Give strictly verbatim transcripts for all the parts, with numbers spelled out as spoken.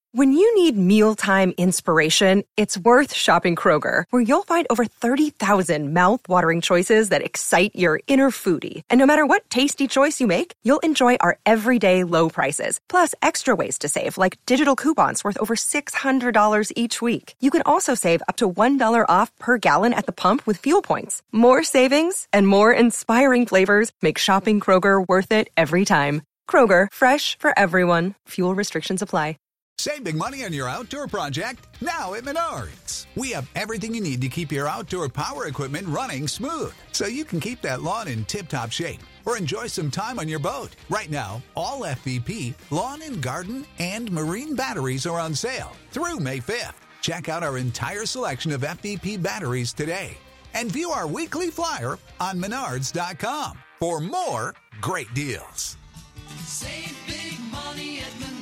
When you need mealtime inspiration, it's worth shopping Kroger, where you'll find over thirty thousand mouth-watering choices that excite your inner foodie. And no matter what tasty choice you make, you'll enjoy our everyday low prices, plus extra ways to save, like digital coupons worth over six hundred dollars each week. You can also save up to one dollar off per gallon at the pump with fuel points. More savings and more inspiring flavors make shopping Kroger worth it every time. Kroger, fresh for everyone. Fuel restrictions apply. Save big money on your outdoor project now at Menards. We have everything you need to keep your outdoor power equipment running smooth, so you can keep that lawn in tip-top shape or enjoy some time on your boat. Right now, all F V P, lawn and garden, and marine batteries are on sale through May fifth. Check out our entire selection of F V P batteries today and view our weekly flyer on menards dot com for more great deals. Save big money at Menards.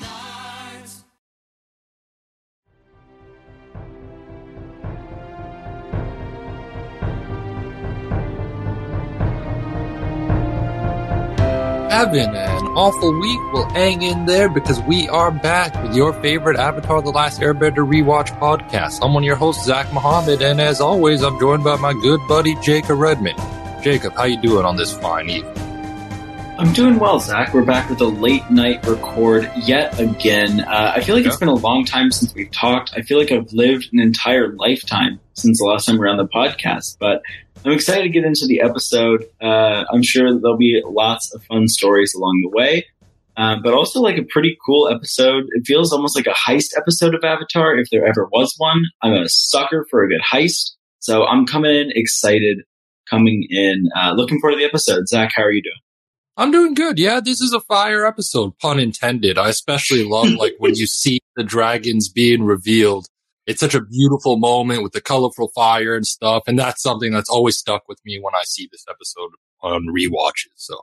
Having an awful week, we'll hang in there because we are back with your favorite Avatar The Last Airbender rewatch podcast. I'm one of your hosts, Zach Muhammad, and as always, I'm joined by my good buddy, Jacob Redmond. Jacob, how you doing on this fine evening? I'm doing well, Zach. We're back with a late night record yet again. Uh, I feel like yeah. It's been a long time since we've talked. I feel like I've lived an entire lifetime since the last time we were on the podcast, but I'm excited to get into the episode. Uh, I'm sure there'll be lots of fun stories along the way, uh, but also like a pretty cool episode. It feels almost like a heist episode of Avatar, if there ever was one. I'm a sucker for a good heist, so I'm coming in excited, coming in, uh, looking forward to the episode. Zach, how are you doing? I'm doing good. Yeah, this is a fire episode, pun intended. I especially love like when you see the dragons being revealed. It's such a beautiful moment with the colorful fire and stuff, and that's something that's always stuck with me when I see this episode on rewatches. So,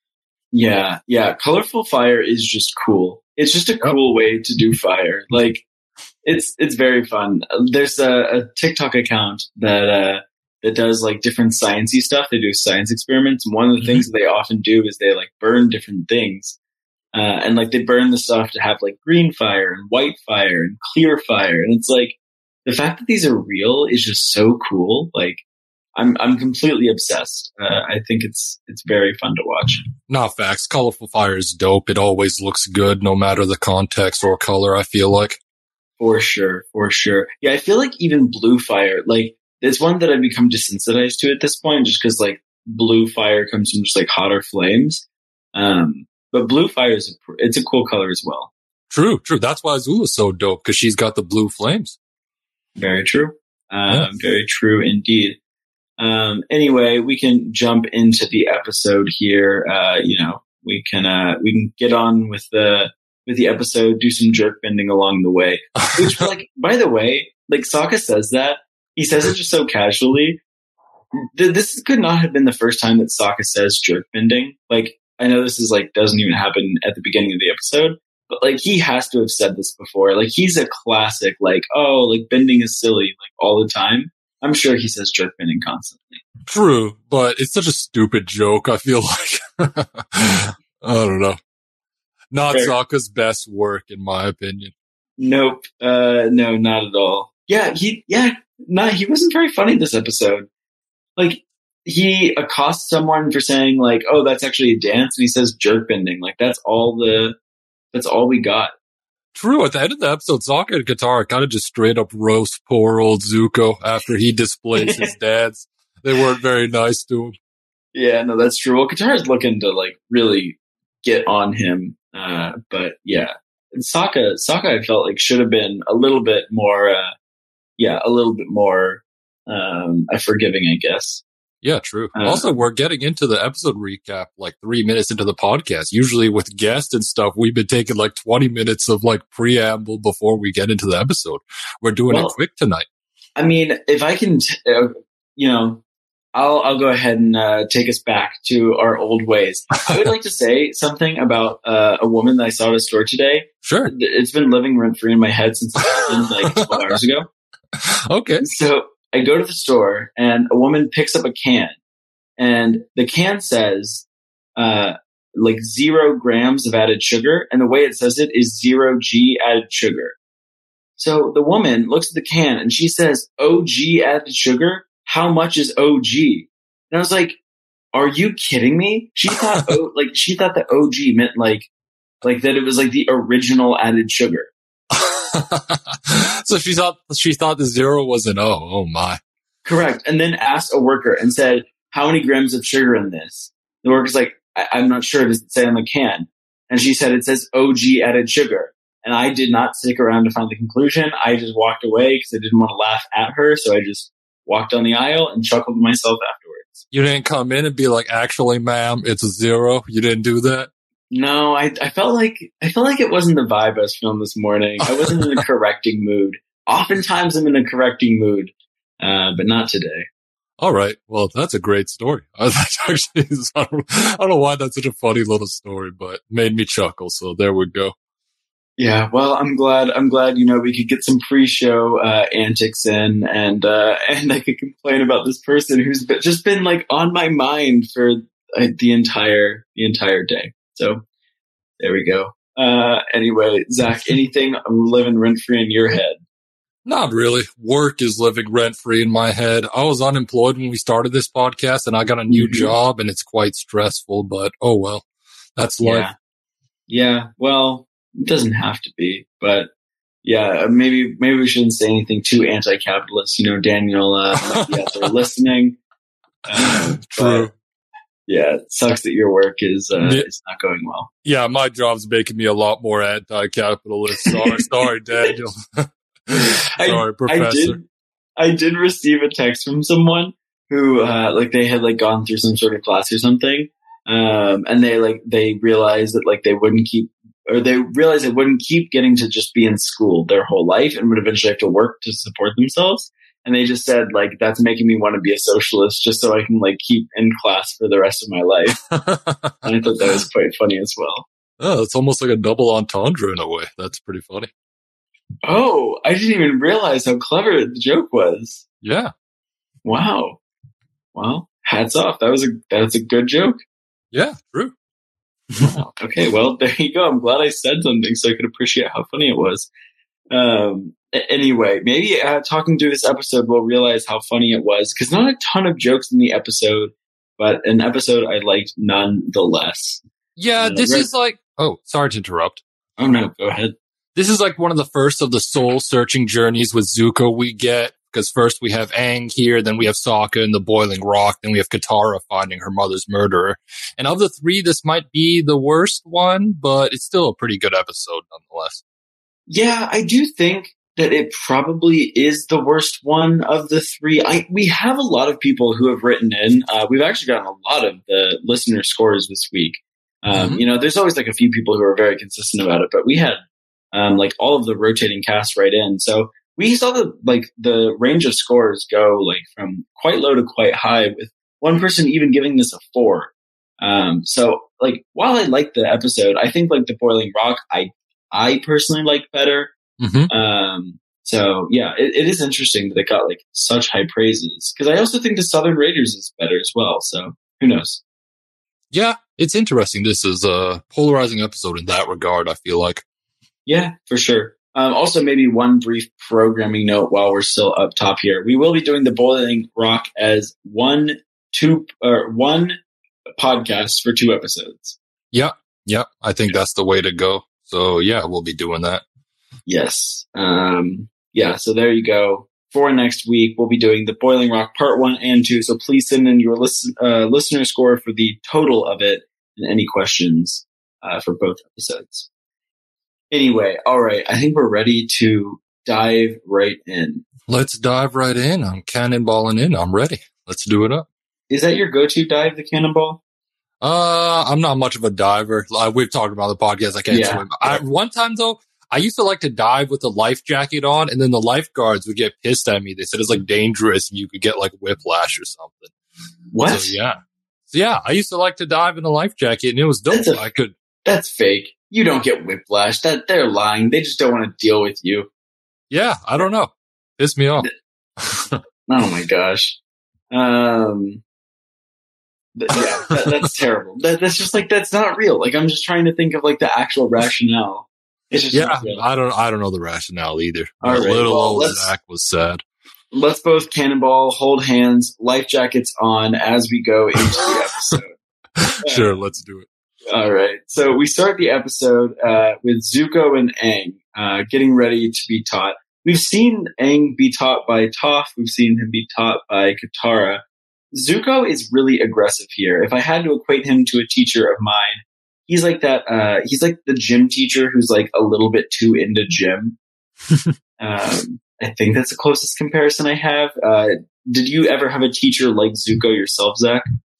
yeah, yeah, colorful fire is just cool. It's just a cool way to do fire. Like, it's it's very fun. There's a, a TikTok account that uh, that does like different sciencey stuff. They do science experiments, and one of the mm-hmm. things that they often do is they like burn different things. Uh, and like they burn the stuff to have like green fire and white fire and clear fire. And it's like the fact that these are real is just so cool. Like I'm, I'm completely obsessed. Uh, I think it's, it's very fun to watch. Not facts. Colorful fire is dope. It always looks good no matter the context or color, I feel like. For sure. For sure. Yeah. I feel like even blue fire, like it's one that I've become desensitized to at this point just because like blue fire comes from just like hotter flames. Um, But blue fire is a, it's a cool color as well. True, true. That's why Azula's so dope, because she's got the blue flames. Very true. Um, yeah. Very true indeed. Um, anyway, we can jump into the episode here. Uh, you know, we can uh, we can get on with the with the episode, do some jerk bending along the way. Which, like, by the way, like Sokka says that he says it just so casually. Th- this could not have been the first time that Sokka says jerk bending. Like, I know this is like doesn't even happen at the beginning of the episode, but like he has to have said this before. Like he's a classic, like, oh, like bending is silly, like all the time. I'm sure he says jerk bending constantly. True, but it's such a stupid joke, I feel like. I don't know. Not Fair. Sokka's best work, in my opinion. Nope. Uh, no, not at all. Yeah, he, yeah, no, he wasn't very funny this episode. Like, he accosts someone for saying like, oh, that's actually a dance. And he says jerk bending. Like that's all the, that's all we got. True. At the end of the episode, Sokka and Katara kind of just straight up roast poor old Zuko after he displays his dance. They weren't very nice to him. Yeah, no, that's true. Well, Katara's looking to like really get on him. Uh, but yeah, and Sokka, Sokka, I felt like should have been a little bit more, uh, yeah, a little bit more, um, forgiving, I guess. Yeah, true. Uh, also, we're getting into the episode recap like three minutes into the podcast. Usually with guests and stuff, we've been taking like twenty minutes of like preamble before we get into the episode. We're doing well, it quick tonight. I mean, if I can, t- uh, you know, I'll, I'll go ahead and uh, take us back to our old ways. I would like to say something about uh, a woman that I saw at a store today. Sure. It's been living rent free in my head since it happened like twelve hours ago. Okay. So I go to the store and a woman picks up a can and the can says, uh, like zero grams of added sugar. And the way it says it is zero G added sugar. So the woman looks at the can and she says, O G added sugar? How much is O G? And I was like, are you kidding me? She thought, o, like, she thought that O G meant like, like that it was like the original added sugar. So she thought, she thought the zero was an O. Oh my. Correct. And then asked a worker and said, how many grams of sugar in this? The worker's like, I- I'm not sure. Does it say on the can? And she said, it says O G added sugar. And I did not stick around to find the conclusion. I just walked away because I didn't want to laugh at her. So I just walked down the aisle and chuckled to myself afterwards. You didn't come in and be like, actually, ma'am, it's a zero. You didn't do that? No, I, I felt like, I felt like it wasn't the vibe I was feeling this morning. I wasn't in a correcting mood. Oftentimes I'm in a correcting mood, uh, but not today. All right. Well, that's a great story. That's actually, I don't, I don't know why that's such a funny little story, but made me chuckle. So there we go. Yeah, well, I'm glad. I'm glad. You know, we could get some pre-show uh, antics in, and uh, and I could complain about this person who's been, just been like on my mind for uh, the entire the entire day. So there we go. Uh, anyway, Zach, anything living rent free in your head? Not really. Work is living rent free in my head. I was unemployed when we started this podcast, and I got a new Mm-hmm. job, and it's quite stressful. But oh well, that's life. Yeah. Yeah. Well. It doesn't have to be, but yeah, maybe maybe we shouldn't say anything too anti-capitalist. You know, Daniel uh, might be out there listening. Uh, True. Yeah, it sucks that your work is uh, Yeah. is not going well. Yeah, my job's making me a lot more anti-capitalist. Sorry, sorry, Daniel. Sorry, I, Professor. I did I did receive a text from someone who uh, like they had like gone through some sort of class or something, um, and they like they realized that like they wouldn't keep. Or they realized they wouldn't keep getting to just be in school their whole life and would eventually have to work to support themselves. And they just said, like, that's making me want to be a socialist just so I can, like, keep in class for the rest of my life. And I thought that was quite funny as well. Oh, it's almost like a double entendre in a way. That's pretty funny. Oh, I didn't even realize how clever the joke was. Yeah. Wow. Well, hats off. That was a that was a good joke. Yeah, true. Wow. Okay, well, there you go. I'm glad I said something so I could appreciate how funny it was. Um, a- anyway, maybe uh, talking through this episode, we'll realize how funny it was, because not a ton of jokes in the episode, but an episode I liked nonetheless. Yeah, Uh, this right- is like, oh, sorry to interrupt. Oh, no, go ahead. This is like one of the first of the soul searching journeys with Zuko we get. Because first we have Aang here, then we have Sokka in the Boiling Rock, then we have Katara finding her mother's murderer. And of the three, this might be the worst one, but it's still a pretty good episode nonetheless. Yeah, I do think that it probably is the worst one of the three. I we have a lot of people who have written in. Uh, we've actually gotten a lot of the listener scores this week. Um, Mhm. You know, there's always like a few people who are very consistent about it, but we had um, like all of the rotating cast right in. So we saw the like the range of scores go like from quite low to quite high, with one person even giving this a four. Um, so like while I like the episode, I think like the Boiling Rock, I I personally like better. Mm-hmm. Um, so yeah, it, it is interesting that it got like such high praises, because I also think the Southern Raiders is better as well. So who knows? Yeah, it's interesting. This is a polarizing episode in that regard, I feel like. Yeah, for sure. Um, also, maybe one brief programming note while we're still up top here. We will be doing the Boiling Rock as one, two, or one podcast for two episodes. Yeah, yeah, I think that's the way to go. So yeah, we'll be doing that. Yes. Um, yeah, so there you go. For next week, we'll be doing the Boiling Rock part one and two. So please send in your listen, uh, listener score for the total of it and any questions uh, for both episodes. Anyway, all right. I think we're ready to dive right in. Let's dive right in. I'm cannonballing in. I'm ready. Let's do it up. Is that your go-to dive, the cannonball? Uh, I'm not much of a diver. Uh, we've talked about the podcast. I can't Yeah. swim. I, one time though, I used to like to dive with a life jacket on, and then the lifeguards would get pissed at me. They said it's like dangerous and you could get like whiplash or something. What? So yeah. So yeah, I used to like to dive in a life jacket, and it was dope. That's a- I could. That's fake. You don't get whiplash. That they're lying. They just don't want to deal with you. Yeah, I don't know. Piss me off. Oh my gosh. Um. th- yeah, that, that's terrible. That, that's just like that's not real. Like I'm just trying to think of like the actual rationale. It's just Yeah, I don't I don't know the rationale either. All right, Little well, old let's- Zach was sad. Let's both cannonball, hold hands, life jackets on as we go into the episode. Sure, let's do it. All right. So we start the episode uh, with Zuko and Aang uh, getting ready to be taught. We've seen Aang be taught by Toph. We've seen him be taught by Katara. Zuko is really aggressive here. If I had to equate him to a teacher of mine, he's like that. Uh, he's like the gym teacher who's like a little bit too into gym. um, I think that's the closest comparison I have. Uh, did you ever have a teacher like Zuko yourself, Zach?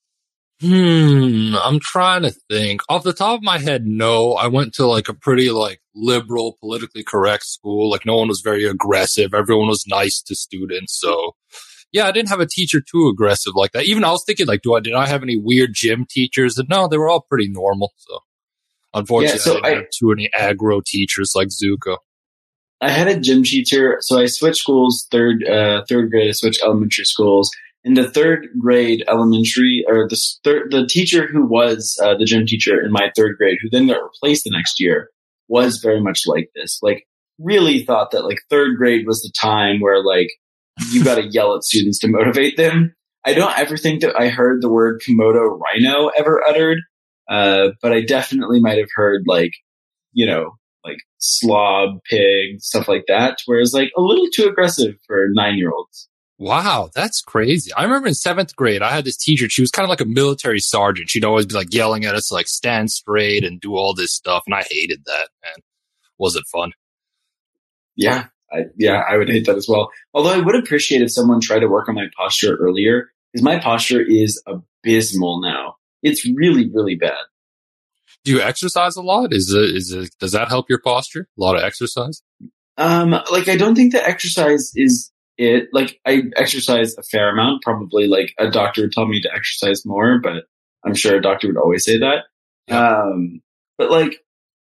Hmm, I'm trying to think. Off the top of my head, no. I went to like a pretty like liberal, politically correct school. Like no one was very aggressive. Everyone was nice to students. So yeah, I didn't have a teacher too aggressive like that. Even I was thinking like, do I, did I have any weird gym teachers? And no, they were all pretty normal. So unfortunately, Yeah, so I didn't I- have too many aggro teachers like Zuko. I had a gym teacher, so I switched schools third uh, third grade. I switched elementary schools. In the third grade elementary, or the third, the teacher who was uh, the gym teacher in my third grade, who then got replaced the next year, was very much like this. Like, really thought that like third grade was the time where like you got to yell at students to motivate them. I don't ever think that I heard the word Komodo rhino ever uttered, uh, but I definitely might have heard like, you know, like slob, pig, stuff like that, whereas like a little too aggressive for nine-year-olds. Wow, that's crazy. I remember in seventh grade, I had this teacher. She was kind of like a military sergeant. She'd always be like yelling at us, like stand straight and do all this stuff. And I hated that, man. Wasn't fun. Yeah, I, yeah, I would hate that as well. Although I would appreciate if someone tried to work on my posture earlier, because my posture is abysmal now. It's really, really bad. Do you exercise a lot? Is it, is it, does that help your posture? A lot of exercise? Um, like I don't think that exercise is it. Like I exercise a fair amount, probably like a doctor would tell me to exercise more, but I'm sure a doctor would always say that. Yeah. Um, but like,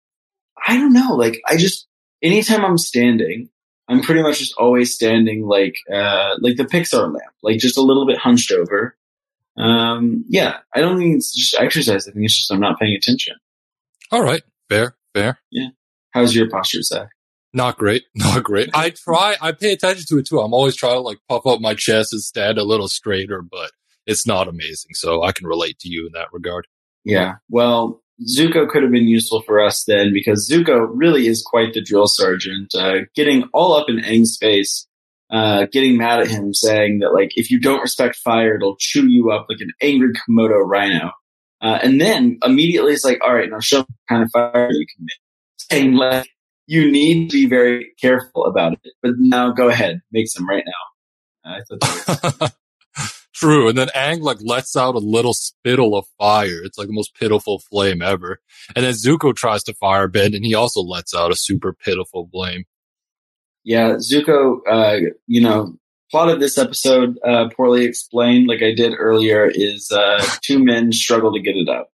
I don't know. Like I just, anytime I'm standing, I'm pretty much just always standing like, uh, like the Pixar lamp, like just a little bit hunched over. Um, yeah, I don't think it's just exercise. I think it's just I'm not paying attention. All right. Fair, fair. How's your posture, Zach? Not great. Not great. I try, I pay attention to it too. I'm always trying to like puff up my chest and stand a little straighter, but it's not amazing. So I can relate to you in that regard. Yeah. Well, Zuko could have been useful for us then because Zuko really is quite the drill sergeant, uh, getting all up in Aang's face, uh, getting mad at him saying that like, if you don't respect fire, it'll chew you up like an angry Komodo rhino. Uh, and then immediately it's like, all right, now show me what kind of fire you can make. Saying like, you need to be very careful about it, but now go ahead, make some right now. Uh, I thought that was True. And then Aang like lets out a little spittle of fire. It's like the most pitiful flame ever. And then Zuko tries to firebend and he also lets out a super pitiful flame. Yeah, Zuko, uh, you know, plot of this episode, uh, poorly explained, like I did earlier, is uh, two men struggle to get it out.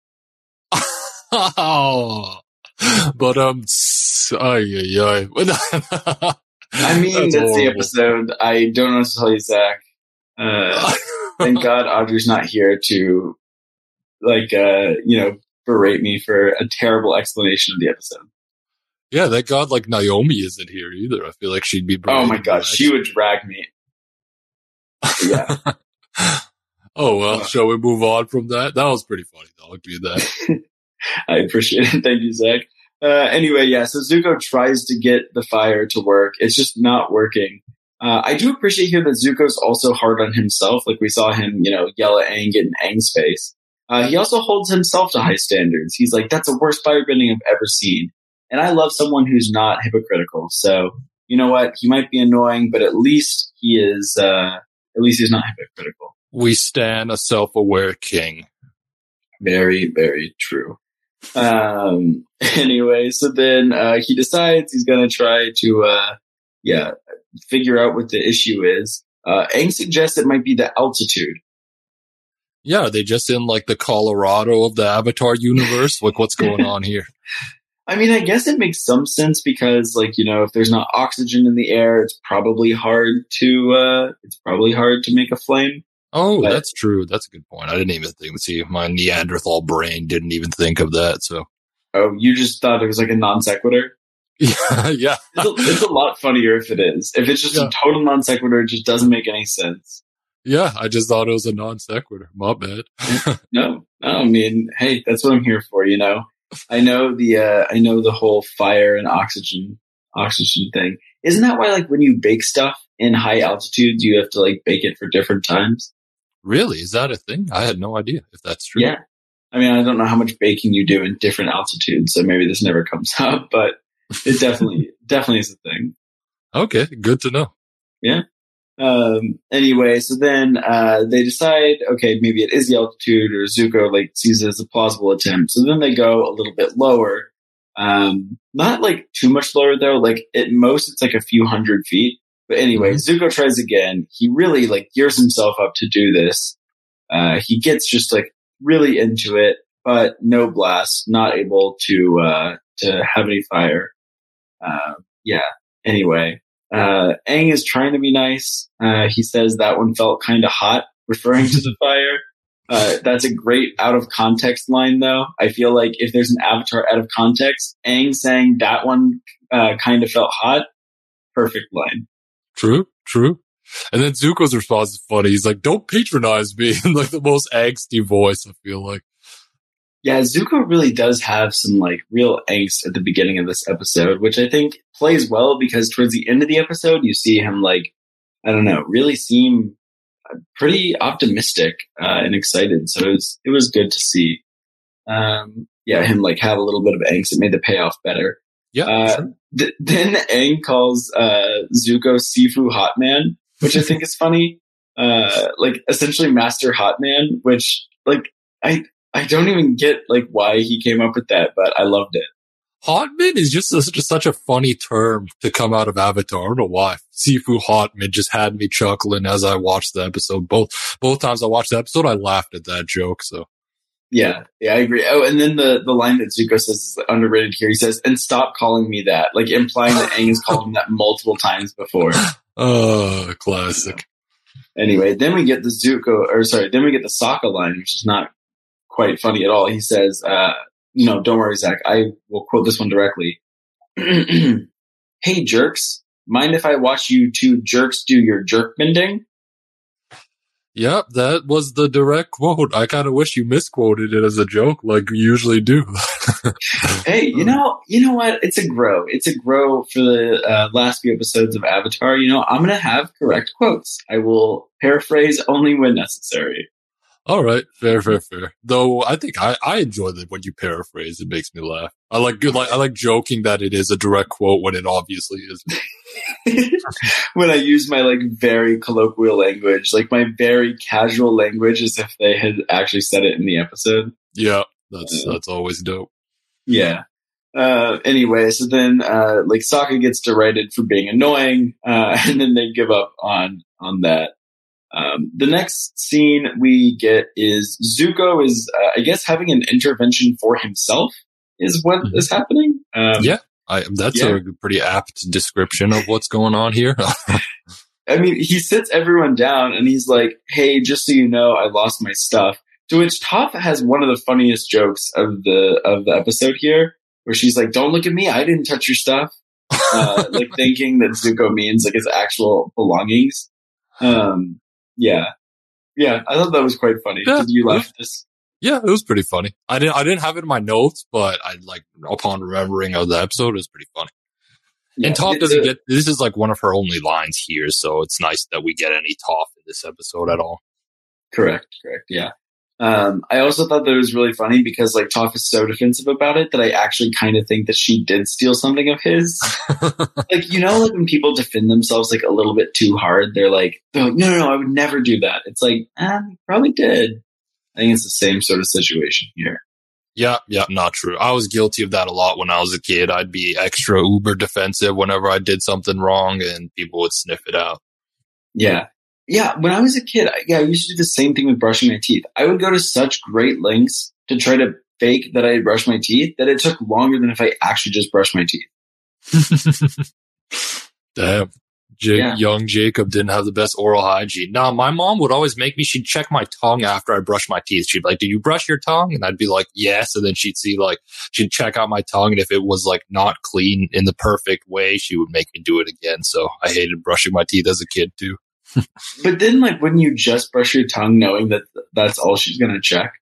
Oh, but um, ay, ay, ay. I mean, that's, That's the horrible. episode. I don't know what to tell you, Zach. Uh, thank God Audrey's not here to, like, uh, you know, berate me for a terrible explanation of the episode. Yeah, thank God, like Naomi isn't here either. I feel like she'd be. Oh my berating God, me. she would drag me. Yeah. Oh well, Uh. shall we move on from that? That was pretty funny though. I'll do that. I appreciate it. Thank you, Zach. Uh, anyway, yeah, so Zuko tries to get the fire to work. It's just not working. Uh, I do appreciate here that Zuko's also hard on himself. Like we saw him, you know, yell at Aang, get in Aang's face. Uh, he also holds himself to high standards. He's like, that's the worst firebending I've ever seen. And I love someone who's not hypocritical. So, you know what? He might be annoying, but at least he is, uh, at least he's not hypocritical. We stand a self-aware king. Very, very true. Um, anyway, so then, uh, he decides he's gonna try to, uh, yeah, figure out what the issue is. Uh, Aang suggests it might be the altitude. Yeah, are they just in like the Colorado of the Avatar universe? Like, what's going on here? I mean, I guess it makes some sense because, like, you know, if there's not oxygen in the air, it's probably hard to, uh, it's probably hard to make a flame. Oh, But- that's true. That's a good point. I didn't even think. See, my Neanderthal brain didn't even think of that. So Oh, you just thought it was like a non sequitur? Yeah, yeah. It's a, it's a lot funnier if it is. If it's just Yeah. a total non sequitur, it just doesn't make any sense. Yeah, I just thought it was a non sequitur. My bad. No, no, I mean, hey, that's what I'm here for, you know. I know the uh, I know the whole fire and oxygen oxygen thing. Isn't that why, like, when you bake stuff in high altitudes, you have to like bake it for different times? Really? Is that a thing? I had no idea if that's true. Yeah. I mean, I don't know how much baking you do in different altitudes, so maybe this never comes up, but it definitely definitely is a thing. Okay, good to know. Yeah. Um, anyway, so then uh, they decide, okay, maybe it is the altitude, or Zuko like sees it as a plausible attempt. So then they go a little bit lower. Um, not like too much lower though. Like at most, it's like a few hundred feet. But anyway, Mm-hmm. Zuko tries again. He really like gears himself up to do this. Uh, he gets just like really into it, but no blast, not able to uh, to have any fire. Uh, yeah. Anyway. Uh, Aang is trying to be nice. Uh, he says that one felt kind of hot, referring to the fire. Uh, that's a great out of context line, though. I feel like if there's an Avatar out of context, Aang saying that one uh, kind of felt hot, perfect line. True, true. And then Zuko's response is funny. He's like, "Don't patronize me," in like the most angsty voice. I feel like. Yeah, Zuko really does have some like real angst at the beginning of this episode, which I think plays well because towards the end of the episode, you see him like, I don't know, really seem pretty optimistic uh, and excited. So it was it was good to see. Um, yeah, him like have a little bit of angst. It made the payoff better. Yeah. Uh, sure. th- then Aang calls uh, Zuko Sifu Hot Man, which I think is funny. Uh, like essentially Master Hot Man, which like I. I don't even get like why he came up with that, but I loved it. Hotman is just, a, just such a funny term to come out of Avatar. I don't know why. Sifu Hotman just had me chuckling as I watched the episode. Both both times I watched the episode, I laughed at that joke. So yeah, yeah, I agree. Oh, and then the the line that Zuko says is underrated here. He says, "And stop calling me that," like implying that Aang has called him that multiple times before. uh classic. Anyway, then we get the Zuko, or sorry, then we get the Sokka line, which is not quite funny at all. He says, uh, you know, don't worry, Zach. I will quote this one directly. "Hey, jerks. Mind if I watch you two jerks do your jerk bending?" Yep, that was the direct quote. I kind of wish you misquoted it as a joke like you usually do. Hey, you know, you know what? It's a grow. It's a grow for the uh, last few episodes of Avatar. You know, I'm going to have correct quotes. I will paraphrase only when necessary. All right, fair, fair, fair. Though I think I, I enjoy that when you paraphrase. It makes me laugh. I like good, like I like joking that it is a direct quote when it obviously is. When I use my like very colloquial language, like my very casual language, as if they had actually said it in the episode. Yeah, that's Yeah. that's always dope. Yeah. Uh, anyway, so then uh, like Sokka gets derided for being annoying, uh, and then they give up on on that. Um, the next scene we get is Zuko is, uh, I guess, having an intervention for himself is what Mhm. is happening. Um, Yeah, I, that's yeah. a pretty apt description of what's going on here. I mean, he sits everyone down and he's like, "Hey, just so you know, I lost my stuff." To which Toph has one of the funniest jokes of the of the episode here, where she's like, "Don't look at me, I didn't touch your stuff," uh, like thinking that Zuko means like his actual belongings. Um, yeah, yeah, I thought that was quite funny. Yeah. Did you laugh at this? Yeah, it was pretty funny. I didn't I didn't have it in my notes, but I like upon remembering of the episode, it was pretty funny. Yeah, And Toph it- doesn't uh, get this is like one of her only lines here, so it's nice that we get any Toph in this episode at all. Correct, correct, yeah. Um, I also thought that it was really funny because like Toph is so defensive about it that I actually kind of think that she did steal something of his. Like, you know, like when people defend themselves like a little bit too hard, they're like, "No, no, no, I would never do that." It's like, ah, you probably did. I think it's the same sort of situation here. Yeah, yeah, not true. I was guilty of that a lot when I was a kid. I'd be extra uber defensive whenever I did something wrong and people would sniff it out. Yeah. Yeah, when I was a kid, I, yeah, I used to do the same thing with brushing my teeth. I would go to such great lengths to try to fake that I had brushed my teeth that it took longer than if I actually just brushed my teeth. Damn. J- Yeah. Young Jacob didn't have the best oral hygiene. No, my mom would always make me, she'd check my tongue after I brushed my teeth. She'd be like, do you brush your tongue? And I'd be like, yes. And then she'd see like, she'd check out my tongue. And if it was like not clean in the perfect way, she would make me do it again. So I hated brushing my teeth as a kid too. But then, like, wouldn't you just brush your tongue knowing that that's all she's going to check?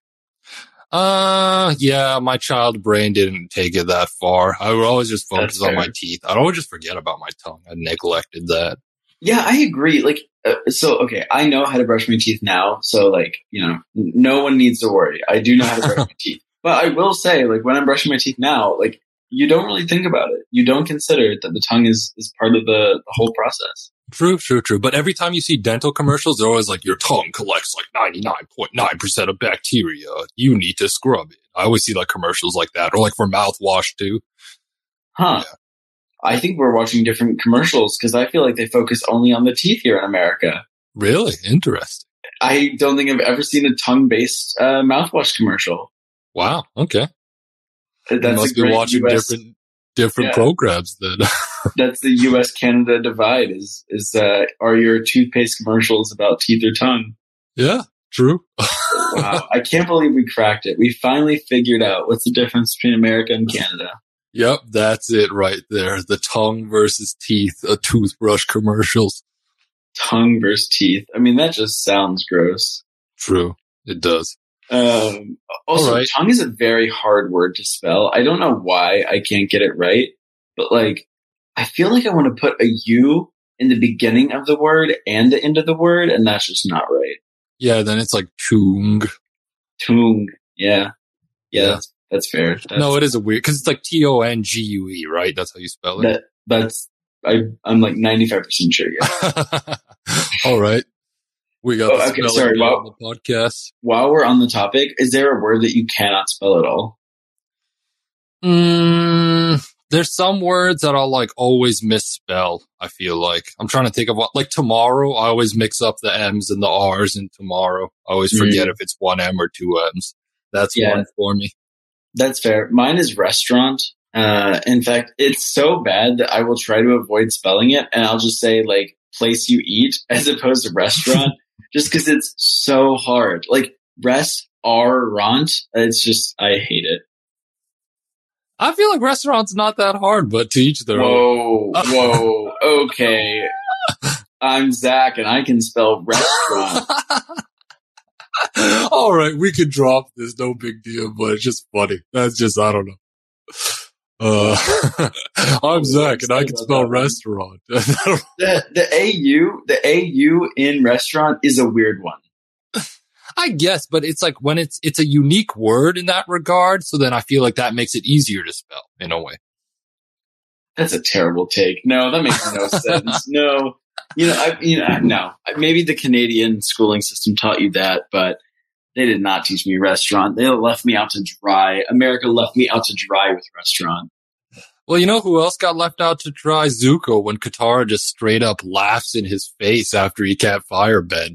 Uh, yeah, my child brain didn't take it that far. I would always just focus That's on my fair. teeth. I'd always just forget about my tongue. I neglected that. Yeah, I agree. Like, uh, so, okay, I know how to brush my teeth now. So, like, you know, n- no one needs to worry. I do know how to brush my teeth. But I will say, like, when I'm brushing my teeth now, like, you don't really think about it. You don't consider that the tongue is, is part of the, the whole process. True, true, true. But every time you see dental commercials, they're always like, your tongue collects like ninety-nine point nine percent of bacteria. You need to scrub it. I always see like commercials like that, or like for mouthwash too. Huh. Yeah. I think we're watching different commercials because I feel like they focus only on the teeth here in America. Really? Interesting. I don't think I've ever seen a tongue-based uh, mouthwash commercial. Wow. Okay. That's you must a be great watching U S different different Yeah. programs then. That's the U S Canada divide. Is is uh, are your toothpaste commercials about teeth or tongue? Yeah, true. Wow, I can't believe we cracked it. We finally figured out what's the difference between America and Canada. Yep, that's it right there. The tongue versus teeth, a toothbrush commercials. Tongue versus teeth. I mean, that just sounds gross. True, it does. Um, also, All right. tongue is a very hard word to spell. I don't know why I can't get it right, but like, I feel like I want to put a U in the beginning of the word and the end of the word, and that's just not right. Yeah, then it's like tung. Tongue. Yeah. Yeah, Yeah. That's, that's fair. That's, No, it is a weird, because it's like T O N G U E, right? That's how you spell it. that, that's, I, I'm like ninety-five percent sure. Yeah. All right. We got Oh, the okay, spelling sorry, bee well- on the podcast. While we're on the topic, is there a word that you cannot spell at all? Mm, there's some words that I'll like always misspell, I feel like. I'm trying to think of what, like tomorrow, I always mix up the M's and the R's in tomorrow. I always forget Mm. if it's one M or two M's. That's Yeah. one for me. That's fair. Mine is restaurant. Uh, in fact, it's so bad that I will try to avoid spelling it, and I'll just say like place you eat as opposed to restaurant, just because it's so hard. Like restaurant, it's just I hate it. I feel like restaurant's not that hard, but to each their own. Whoa, whoa, okay. I'm Zach, and I can spell restaurant. All right, we could drop this, no big deal, but it's just funny. That's just, I don't know. Uh, I'm Zach, and I can spell restaurant. The the A U the A U in restaurant is a weird one. I guess, but it's like when it's it's a unique word in that regard, so then I feel like that makes it easier to spell in a way. That's a terrible take. No, that makes no sense. No, you know, I, you know, no. Maybe the Canadian schooling system taught you that, but they did not teach me restaurant. They left me out to dry. America left me out to dry with restaurant. Well, you know who else got left out to dry? Zuko, when Katara just straight up laughs in his face after he can't firebend.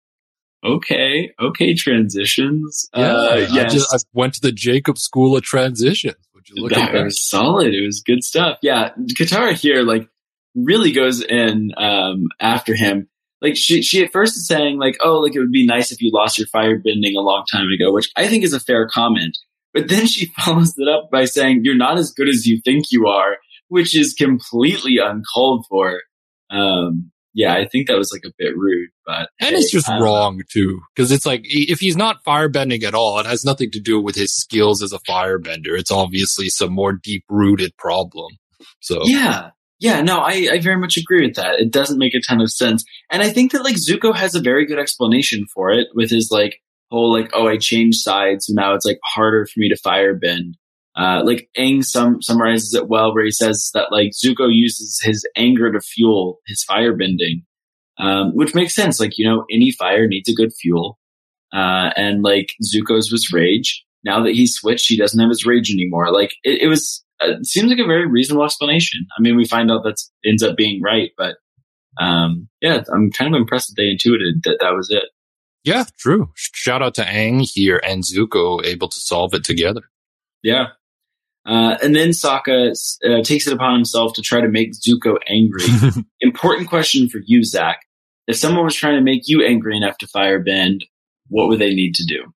Okay, okay, transitions. Yeah, uh, I yes. just I went to the Jacob School of Transitions. Would you look that at that? was solid. It was good stuff. Yeah, Katara here like really goes in um, after him. Like she, she at first is saying like, oh, like it would be nice if you lost your firebending a long time ago, which I think is a fair comment. But then she follows it up by saying, you're not as good as you think you are, which is completely uncalled for. Um, yeah, I think that was like a bit rude, but And hey, it's just I don't know. wrong too, because it's like if he's not firebending at all, it has nothing to do with his skills as a firebender. It's obviously some more deep-rooted problem. So Yeah. Yeah, no, I, I very much agree with that. It doesn't make a ton of sense. And I think that like Zuko has a very good explanation for it with his like whole like, oh, I changed sides, so now it's like harder for me to firebend. Uh, like Aang sum- summarizes it well where he says that like Zuko uses his anger to fuel his firebending. Um, which makes sense. Like, you know, any fire needs a good fuel. Uh, and like Zuko's was rage. Now that he's switched, he doesn't have his rage anymore. Like it, it was, uh, it seems like a very reasonable explanation. I mean, we find out that ends up being right, but, um, yeah, I'm kind of impressed that they intuited that that was it. yeah, true. Shout out to Aang here and Zuko able to solve it together. Yeah. Uh, and then Sokka uh, takes it upon himself to try to make Zuko angry. Important question for you, Zach. If someone was trying to make you angry enough to firebend, what would they need to do?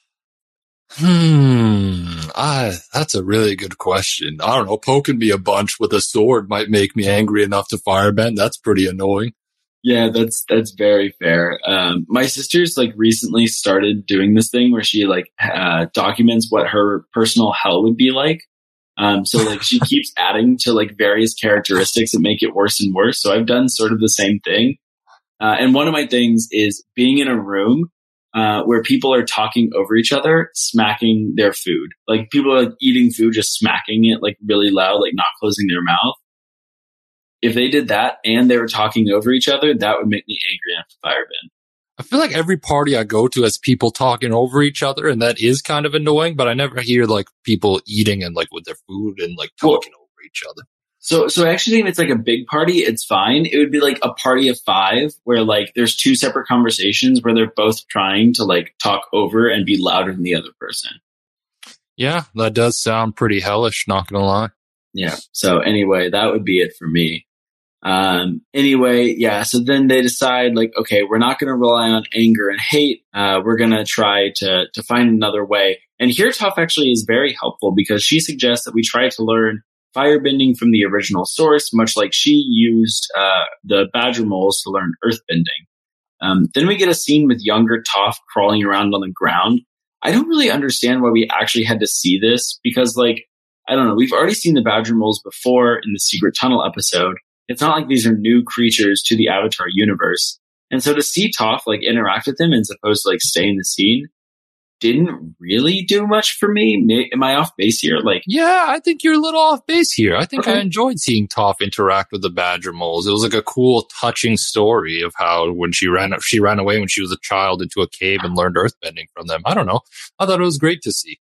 Hmm. I, that's a really good question. I don't know. Poking me a bunch with a sword might make me angry enough to firebend. That's pretty annoying. Yeah, that's that's very fair. Um, my sister's like recently started doing this thing where she like uh, documents what her personal hell would be like. Um, so like she keeps adding to like various characteristics that make it worse and worse. So I've done sort of the same thing. Uh, and one of my things is being in a room uh, where people are talking over each other, smacking their food. Like people are like, eating food, just smacking it like really loud, like not closing their mouth. If they did that and they were talking over each other, that would make me angry enough to firebend. I feel like every party I go to has people talking over each other, and that is kind of annoying, but I never hear like people eating and like with their food and like talking well, over each other. So, so I actually think if it's like a big party, it's fine. It would be like a party of five where like there's two separate conversations where they're both trying to like talk over and be louder than the other person. Yeah, that does sound pretty hellish, not gonna lie. Yeah. So anyway, that would be it for me. Um, anyway, yeah. So then they decide like, okay, we're not going to rely on anger and hate. Uh, we're going to try to, to find another way. And here Toph actually is very helpful because she suggests that we try to learn firebending from the original source, much like she used, uh, the badger moles to learn earthbending. Um, then we get a scene with younger Toph crawling around on the ground. I don't really understand why we actually had to see this because like, I don't know, we've already seen the badger moles before in the Secret Tunnel episode. It's not like these are new creatures to the Avatar universe. And so to see Toph like interact with them as opposed to like stay in the scene didn't really do much for me. Am I off base here? Like, yeah, I think you're a little off base here. I think okay. I enjoyed seeing Toph interact with the badger moles. It was like a cool, touching story of how when she ran she ran away when she was a child into a cave and learned earthbending from them. I don't know. I thought it was great to see.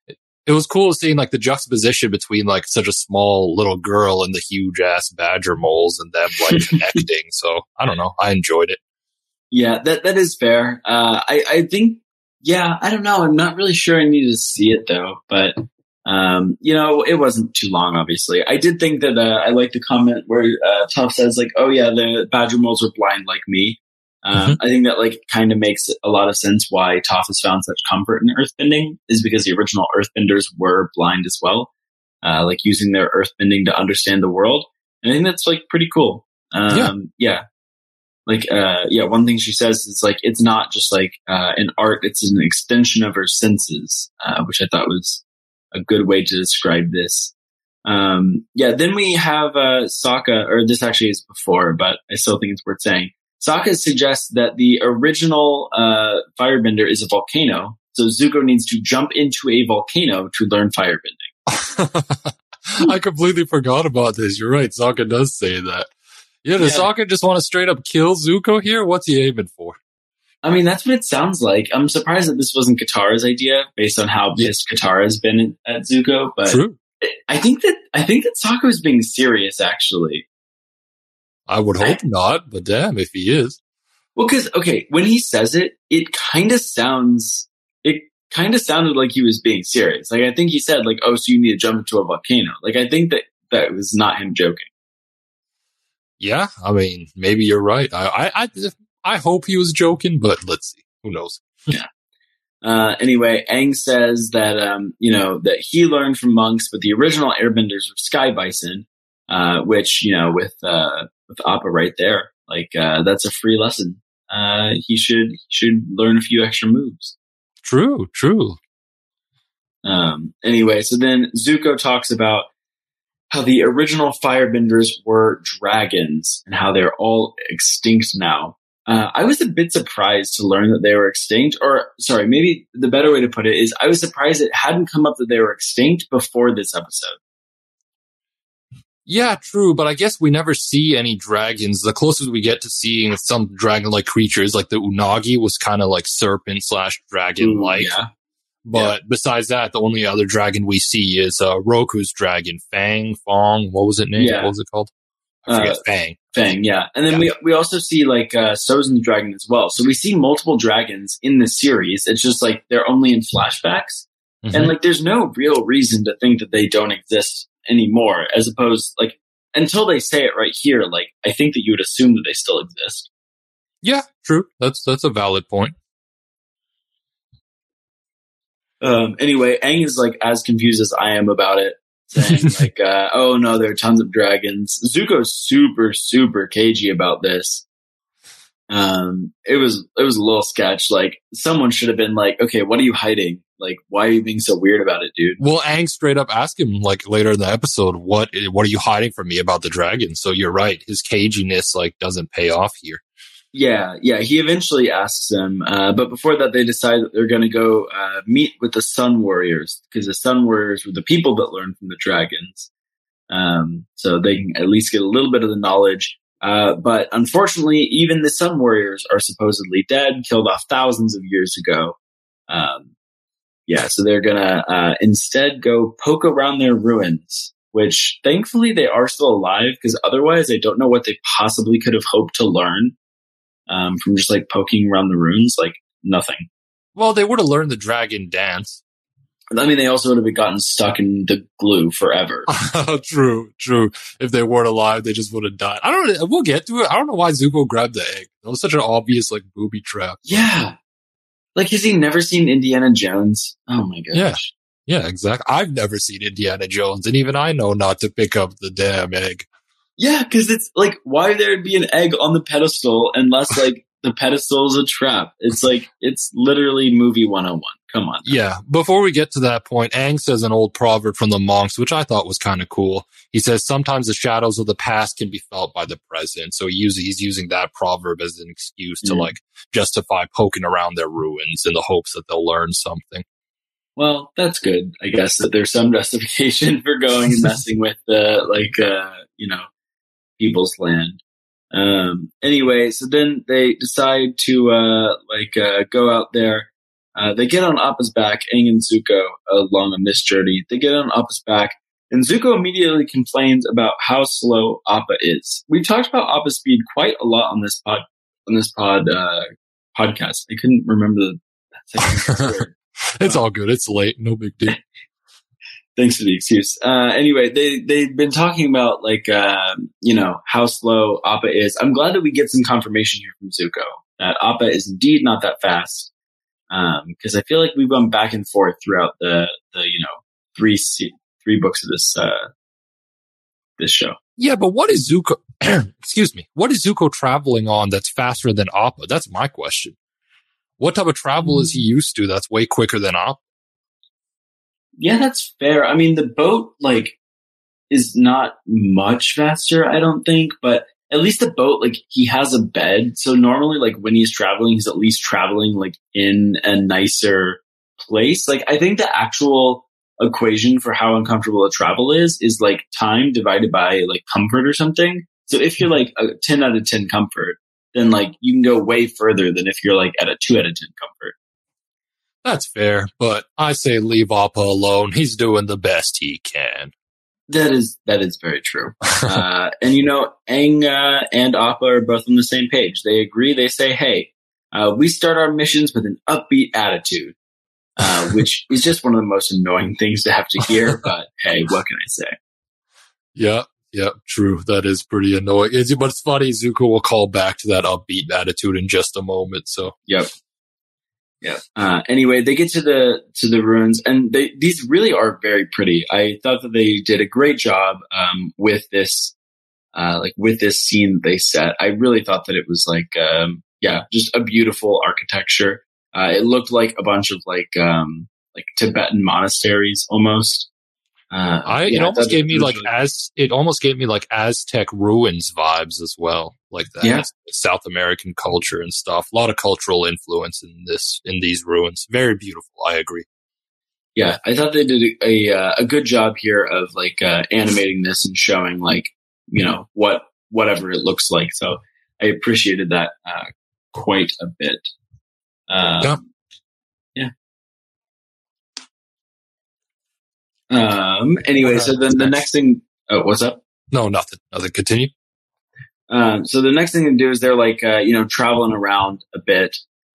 It was cool seeing like the juxtaposition between like such a small little girl and the huge ass badger moles and them like connecting. So I don't know. I enjoyed it. Yeah, that that is fair. Uh, I I think yeah. I don't know. I'm not really sure I needed to see it though, but um, you know, it wasn't too long. Obviously, I did think that uh, I liked the comment where uh, Toph says like, "Oh yeah, the badger moles are blind like me." Um, mm-hmm. I think that like kind of makes a lot of sense why Toph has found such comfort in earthbending is because the original earthbenders were blind as well, uh, like using their earthbending to understand the world. And I think that's like pretty cool. Um, yeah. yeah. Like, uh, yeah, one thing she says is like, it's not just like, uh, an art, it's an extension of her senses, uh, which I thought was a good way to describe this. Um, yeah, then we have, uh, Sokka, or this actually is before, but I still think it's worth saying. Sokka suggests that the original uh, firebender is a volcano, so Zuko needs to jump into a volcano to learn firebending. I completely forgot about this. You're right. Sokka does say that. Yeah, does yeah. Sokka just want to straight up kill Zuko here? What's he aiming for? I mean, that's what it sounds like. I'm surprised that this wasn't Katara's idea, based on how pissed Katara has been at Zuko. But True. I think that I think that Sokka is being serious, actually. I would hope I, not, but damn if he is. Well, because, okay, when he says it, it kind of sounds, it kind of sounded like he was being serious. Like, I think he said, like, oh, so you need to jump into a volcano. Like, I think that that was not him joking. Yeah, I mean, maybe you're right. I I, I, I hope he was joking, but let's see. Who knows? Yeah. Uh, anyway, Aang says that, um, you know, that he learned from monks, but the original airbenders were sky bison, uh, which, you know, with, uh, with Appa right there, like, uh, that's a free lesson. Uh, he should, should learn a few extra moves. True, true. Um, anyway, so then Zuko talks about how the original firebenders were dragons and how they're all extinct now. Uh, I was a bit surprised to learn that they were extinct, or sorry, maybe the better way to put it is I was surprised it hadn't come up that they were extinct before this episode. Yeah, true, but I guess we never see any dragons. The closest we get to seeing some dragon-like creatures, like the Unagi, was kind of like serpent slash dragon-like. Ooh, yeah. But yeah. besides that, the only other dragon we see is uh, Roku's dragon, Fang, Fong. What was it named? Yeah. What was it called? I forget. Uh, Fang. Fang, yeah. And then yeah. we we also see like uh, Sozin's dragon as well. So we see multiple dragons in the series. It's just like they're only in flashbacks. Mm-hmm. And like, there's no real reason to think that they don't exist anymore, as opposed, like, until they say it right here, like, I think that you would assume that they still exist. Yeah, true. That's, that's a valid point. Um, anyway, Aang is like as confused as I am about it, saying like, uh, oh no, there are tons of dragons. Zuko's super, super cagey about this. Um, it was, it was a little sketch. Like, someone should have been like, okay, what are you hiding? Like, why are you being so weird about it, dude? Well, Aang straight up asked him, like, later in the episode, what, what are you hiding from me about the dragon? So you're right. His caginess, like, doesn't pay off here. Yeah, yeah. He eventually asks him, uh, but before that, they decide that they're going to go uh, meet with the Sun Warriors, because the Sun Warriors were the people that learned from the dragons. Um, so they can at least get a little bit of the knowledge. Uh, but unfortunately, even the Sun Warriors are supposedly dead, killed off thousands of years ago. Um, yeah, so they're going to uh, instead go poke around their ruins, which thankfully they are still alive, because otherwise I don't know what they possibly could have hoped to learn. Um, from just like poking around the ruins, like nothing. Well, they would have learned the dragon dance. I mean, they also would have gotten stuck in the glue forever. True, true. If they weren't alive, they just would have died. I don't know. We'll get to it. I don't know why Zuko grabbed the egg. That was such an obvious like booby trap. Yeah. Like, has he never seen Indiana Jones? Oh my gosh. Yeah. Yeah, exactly. I've never seen Indiana Jones, and even I know not to pick up the damn egg. Yeah, because it's like, why there'd be an egg on the pedestal unless like the pedestal is a trap? It's like, it's literally movie one oh one. Come on. Yeah. Before we get to that point, Aang says an old proverb from the monks, which I thought was kind of cool. He says, sometimes the shadows of the past can be felt by the present. So he uses, he's using that proverb as an excuse to mm. like justify poking around their ruins in the hopes that they'll learn something. Well, that's good. I guess that there's some justification for going and messing with the, like, uh, you know, people's land. Um, anyway, so then they decide to, uh, like, uh, go out there. Uh, they get on Appa's back, Aang and Zuko, along on this journey. They get on Appa's back, and Zuko immediately complains about how slow Appa is. We've talked about Appa's speed quite a lot on this pod, on this pod, uh, podcast. I couldn't remember the second word. It's all good. It's late. No big deal. Thanks for the excuse. Uh, anyway, they, they've been talking about, like, um, you know, how slow Appa is. I'm glad that we get some confirmation here from Zuko that Appa is indeed not that fast. Um, cause I feel like we've gone back and forth throughout the, the, you know, three, three books of this, uh, this show. Yeah, but what is Zuko, excuse me, what is Zuko traveling on that's faster than Appa? That's my question. What type of travel is he used to that's way quicker than Appa? Yeah, that's fair. I mean, the boat, like, is not much faster, I don't think, but at least the boat, like, he has a bed. So normally, like, when he's traveling, he's at least traveling, like, in a nicer place. Like, I think the actual equation for how uncomfortable a travel is, is, like, time divided by, like, comfort or something. So if you're, like, a ten out of ten comfort, then, like, you can go way further than if you're, like, at a two out of ten comfort. That's fair, but I say leave Appa alone. He's doing the best he can. That is that is very true. uh, and, you know, Aang uh, and Appa are both on the same page. They agree. They say, hey, uh, we start our missions with an upbeat attitude, uh, which is just one of the most annoying things to have to hear. But, hey, what can I say? Yeah, yeah, true. That is pretty annoying. It's, but it's funny, Zuko will call back to that upbeat attitude in just a moment. So, yep. Yeah. Uh, anyway, they get to the to the ruins, and they these really are very pretty. I thought that they did a great job um, with this, uh, like with this scene that they set. I really thought that it was like, um, yeah, just a beautiful architecture. Uh, it looked like a bunch of like um, like Tibetan monasteries almost. Uh, I yeah, it almost gave me like really- as it almost gave me like Aztec ruins vibes as well, like that Yeah. South American culture and stuff. A lot of cultural influence in this in these ruins. Very beautiful. I agree. Yeah, I thought they did a a, a good job here of like uh, animating this and showing like you know what whatever it looks like. So I appreciated that uh, quite a bit. Um, Yeah. Yeah. Um. Anyway, so then the next thing. Oh, what's up? No, nothing. Nothing. Continue. Um. So the next thing to do is they're like uh, you know traveling around a bit.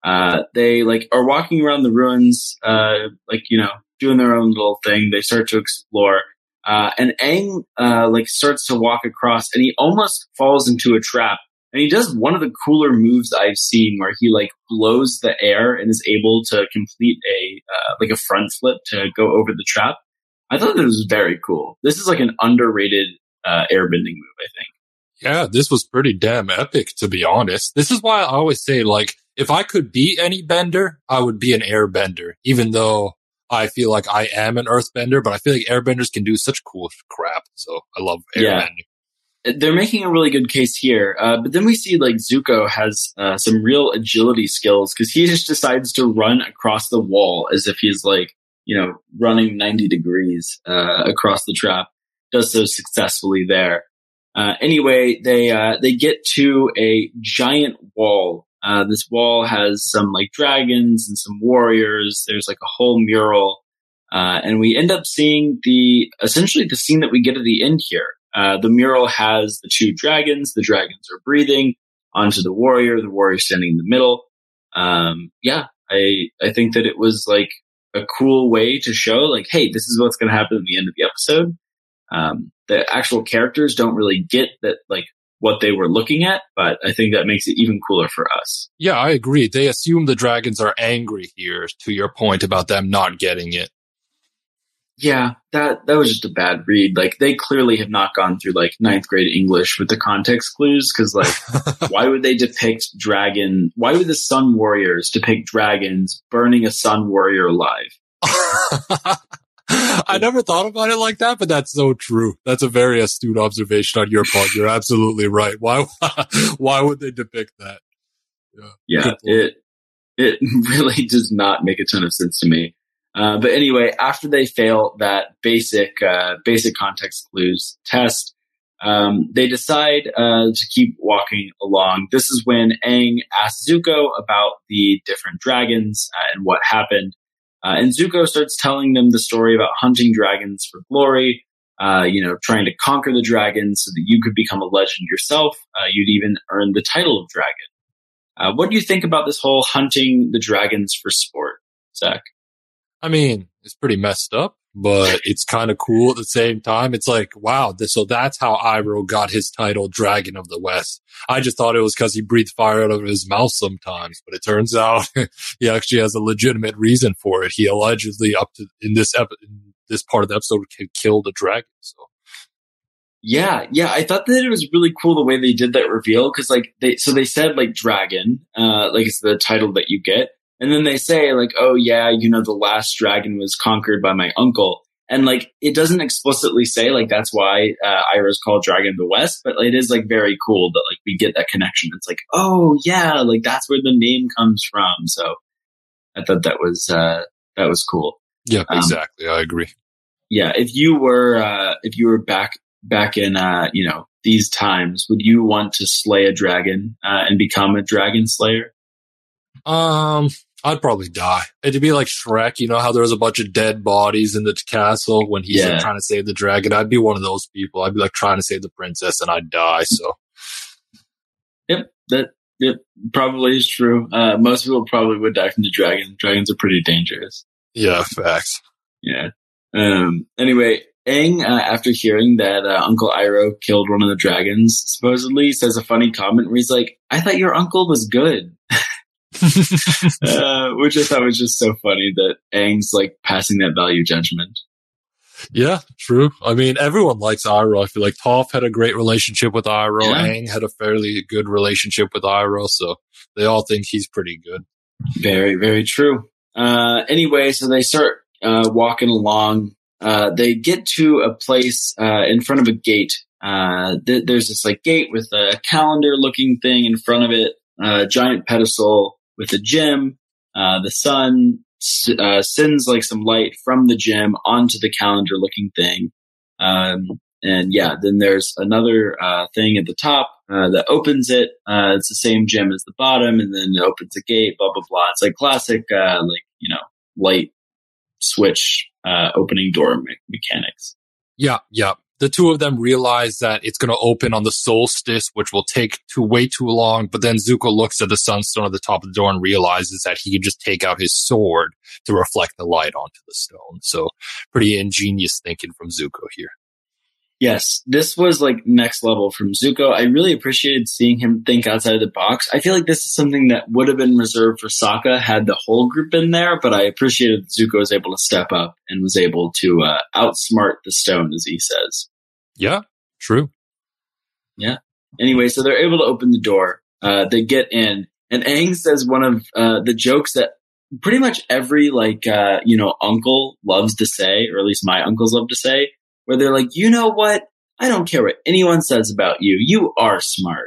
Uh, they like are walking around the ruins, uh, like, you know, doing their own little thing. They start to explore. Uh, and Aang, uh, like starts to walk across and he almost falls into a trap. And he does one of the cooler moves I've seen where he like blows the air and is able to complete a, uh, like a front flip to go over the trap. I thought this was very cool. This is like an underrated, uh, airbending move, I think. Yeah, this was pretty damn epic, to be honest. This is why I always say, like, if I could be any bender, I would be an airbender, even though I feel like I am an earthbender, but I feel like airbenders can do such cool crap. So I love airbending. Yeah. They're making a really good case here. Uh, but then we see like Zuko has uh, some real agility skills because he just decides to run across the wall as if he's like, you know, running ninety degrees uh, across the trap. Does so successfully there. Uh, anyway, they uh, they get to a giant wall. Uh, this wall has some like dragons and some warriors. There's like a whole mural. Uh, and we end up seeing the essentially the scene that we get at the end here. Uh, the mural has the two dragons. The dragons are breathing onto the warrior. The warrior standing in the middle. Um, yeah, I I think that it was like a cool way to show like, hey, this is what's going to happen at the end of the episode. Um, the actual characters don't really get that like what they were looking at, but I think that makes it even cooler for us. Yeah, I agree. They assume the dragons are angry here, to your point about them not getting it. Yeah, that that was just a bad read. Like, they clearly have not gone through like ninth grade English with the context clues, because like, why would they depict dragon? Why would the Sun Warriors depict dragons burning a Sun Warrior alive? I never thought about it like that, but that's so true. That's a very astute observation on your part. You're absolutely right. Why? Why would they depict that? Yeah, yeah it it really does not make a ton of sense to me. Uh, but anyway, after they fail that basic uh, basic context clues test, um, they decide uh, to keep walking along. This is when Aang asks Zuko about the different dragons uh, and what happened. Uh, and Zuko starts telling them the story about hunting dragons for glory, uh, you know, trying to conquer the dragons so that you could become a legend yourself. Uh, you'd even earn the title of dragon. Uh, what do you think about this whole hunting the dragons for sport, Zach? I mean, it's pretty messed up, but it's kind of cool at the same time. It's like, wow, this, so that's how Iroh got his title, Dragon of the West. I just thought it was because he breathed fire out of his mouth sometimes, but it turns out he actually has a legitimate reason for it. He allegedly, up to in this ep- in this part of the episode, killed a dragon. So. Yeah, yeah, I thought that it was really cool the way they did that reveal, because like they, so they said like dragon, uh, like it's the title that you get. And then they say like, oh yeah, you know, the last dragon was conquered by my uncle. And like, it doesn't explicitly say like, that's why, uh, Iroh's called Dragon of the West, but it is like very cool that like we get that connection. It's like, oh yeah, like that's where the name comes from. So I thought that was, uh, that was cool. Yeah, Um, exactly. I agree. yeah. If you were, uh, if you were back, back in, uh, you know, these times, would you want to slay a dragon, uh, and become a dragon slayer? Um, I'd probably die. It'd be like Shrek, you know how there was a bunch of dead bodies in the castle when he's Yeah. like, trying to save the dragon. I'd be one of those people. I'd be like trying to save the princess and I'd die. So Yep, that yep, probably is true. Uh, most people probably would die from the dragon. Dragons are pretty dangerous. yeah, facts. Yeah. Um. Anyway, Aang, uh, after hearing that uh, Uncle Iroh killed one of the dragons, supposedly says a funny comment where he's like, "I thought your uncle was good," uh, which I thought was just so funny that Aang's like passing that value judgment. Yeah, true. I mean, everyone likes Iroh. I feel like Toph had a great relationship with Iroh. Yeah. Aang had a fairly good relationship with Iroh, so they all think he's pretty good. Very, very true. Uh, anyway, so they start uh, walking along. Uh, they get to a place uh, in front of a gate. Uh, th- there's this like gate with a calendar-looking thing in front of it, a giant pedestal with a gem. Uh, the sun s- uh, sends like some light from the gem onto the calendar-looking thing. Um, and yeah, then there's another uh, thing at the top uh, that opens it. Uh, it's the same gem as the bottom, and then it opens a gate. Blah blah blah. It's like classic, uh, like you know, light switch uh, opening door me- mechanics. Yeah, yeah. the two of them realize that it's going to open on the solstice, which will take too way too long. But then Zuko looks at the sunstone at the top of the door and realizes that he can just take out his sword to reflect the light onto the stone. So pretty ingenious thinking from Zuko here. Yes, this was like next level from Zuko. I really appreciated seeing him think outside of the box. I feel like this is something that would have been reserved for Sokka had the whole group been there, but I appreciated that Zuko was able to step up and was able to uh, outsmart the stone, as he says. Yeah, true. Yeah. Anyway, so they're able to open the door. Uh, they get in, and Aang says one of uh, the jokes that pretty much every like uh, you know uncle loves to say, or at least my uncles love to say, where they're like, you know what? I don't care what anyone says about you. You are smart.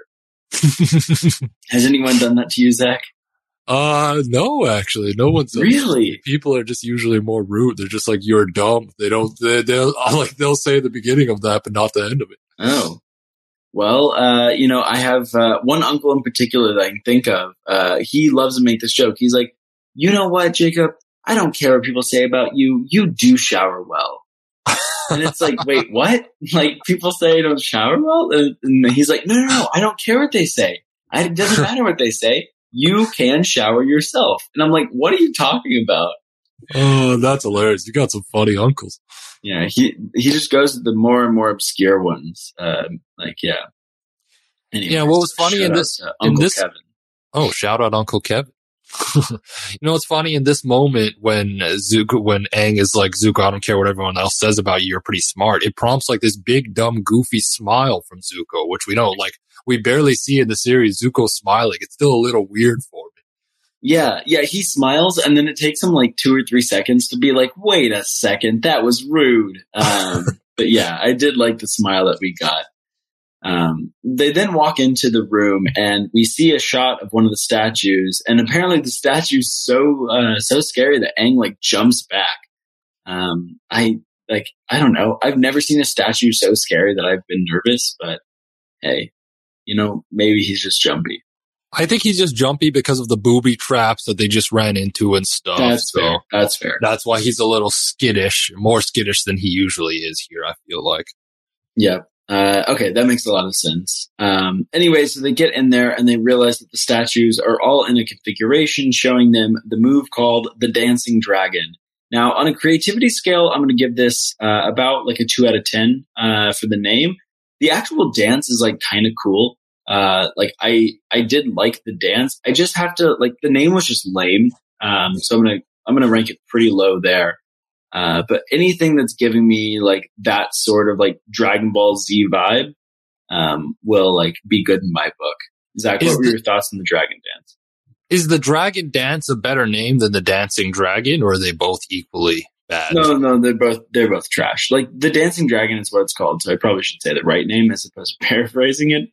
Has anyone done that to you, Zach? Uh, no, actually, no one's really. People are just usually more rude. They're just like, you're dumb. They don't. They, they'll like they'll say the beginning of that, but not the end of it. Oh, well, uh, you know, I have uh, one uncle in particular that I can think of. Uh, he loves to make this joke. He's like, you know what, Jacob? I don't care what people say about you. You do shower well. And it's like, wait, what? Like, people say I don't shower well? And he's like, no, no, no, I don't care what they say. It doesn't matter what they say. You can shower yourself. And I'm like, what are you talking about? Oh, that's hilarious. You got some funny uncles. Yeah, he he just goes to the more and more obscure ones. Um, like, yeah. Anyways, yeah, what was funny in this... in this Kevin. Oh, shout out Uncle Kevin. You know what's funny in this moment when Zuko, when Aang is like, Zuko, I don't care what everyone else says about you, you're pretty smart. It prompts like this big, dumb, goofy smile from Zuko, which we don't like. We barely see in the series. Zuko smiling. It's still a little weird for me. Yeah, yeah, he smiles, and then it takes him like two or three seconds to be like, wait a second, that was rude. Um, but yeah, I did like the smile that we got. Um, they then walk into the room, and we see a shot of one of the statues, and apparently the statue's so uh, so scary that Aang like jumps back. Um, I like I don't know. I've never seen a statue so scary that I've been nervous, but hey, you know, maybe he's just jumpy. I think he's just jumpy because of the booby traps that they just ran into and stuff. That's so fair. That's fair. That's why he's a little skittish, more skittish than he usually is here, I feel like. Yeah. Uh, okay, that makes a lot of sense. Um, anyway, so they get in there and they realize that the statues are all in a configuration showing them the move called the Dancing Dragon. Now, on a creativity scale, I'm going to give this uh, about like a two out of ten uh, for the name. The actual dance is like kind of cool. Uh, like I, I did like the dance. I just have to like the name was just lame. Um, so I'm gonna, I'm gonna rank it pretty low there. Uh, but anything that's giving me like that sort of like Dragon Ball Z vibe, um, will like be good in my book. Zach, what Is were the- your thoughts on the Dragon Dance? Is the Dragon Dance a better name than the Dancing Dragon, or are they both equally bad? No, no, they're both they're both trash. Like the Dancing Dragon is what it's called, so I probably should say the right name as opposed to paraphrasing it.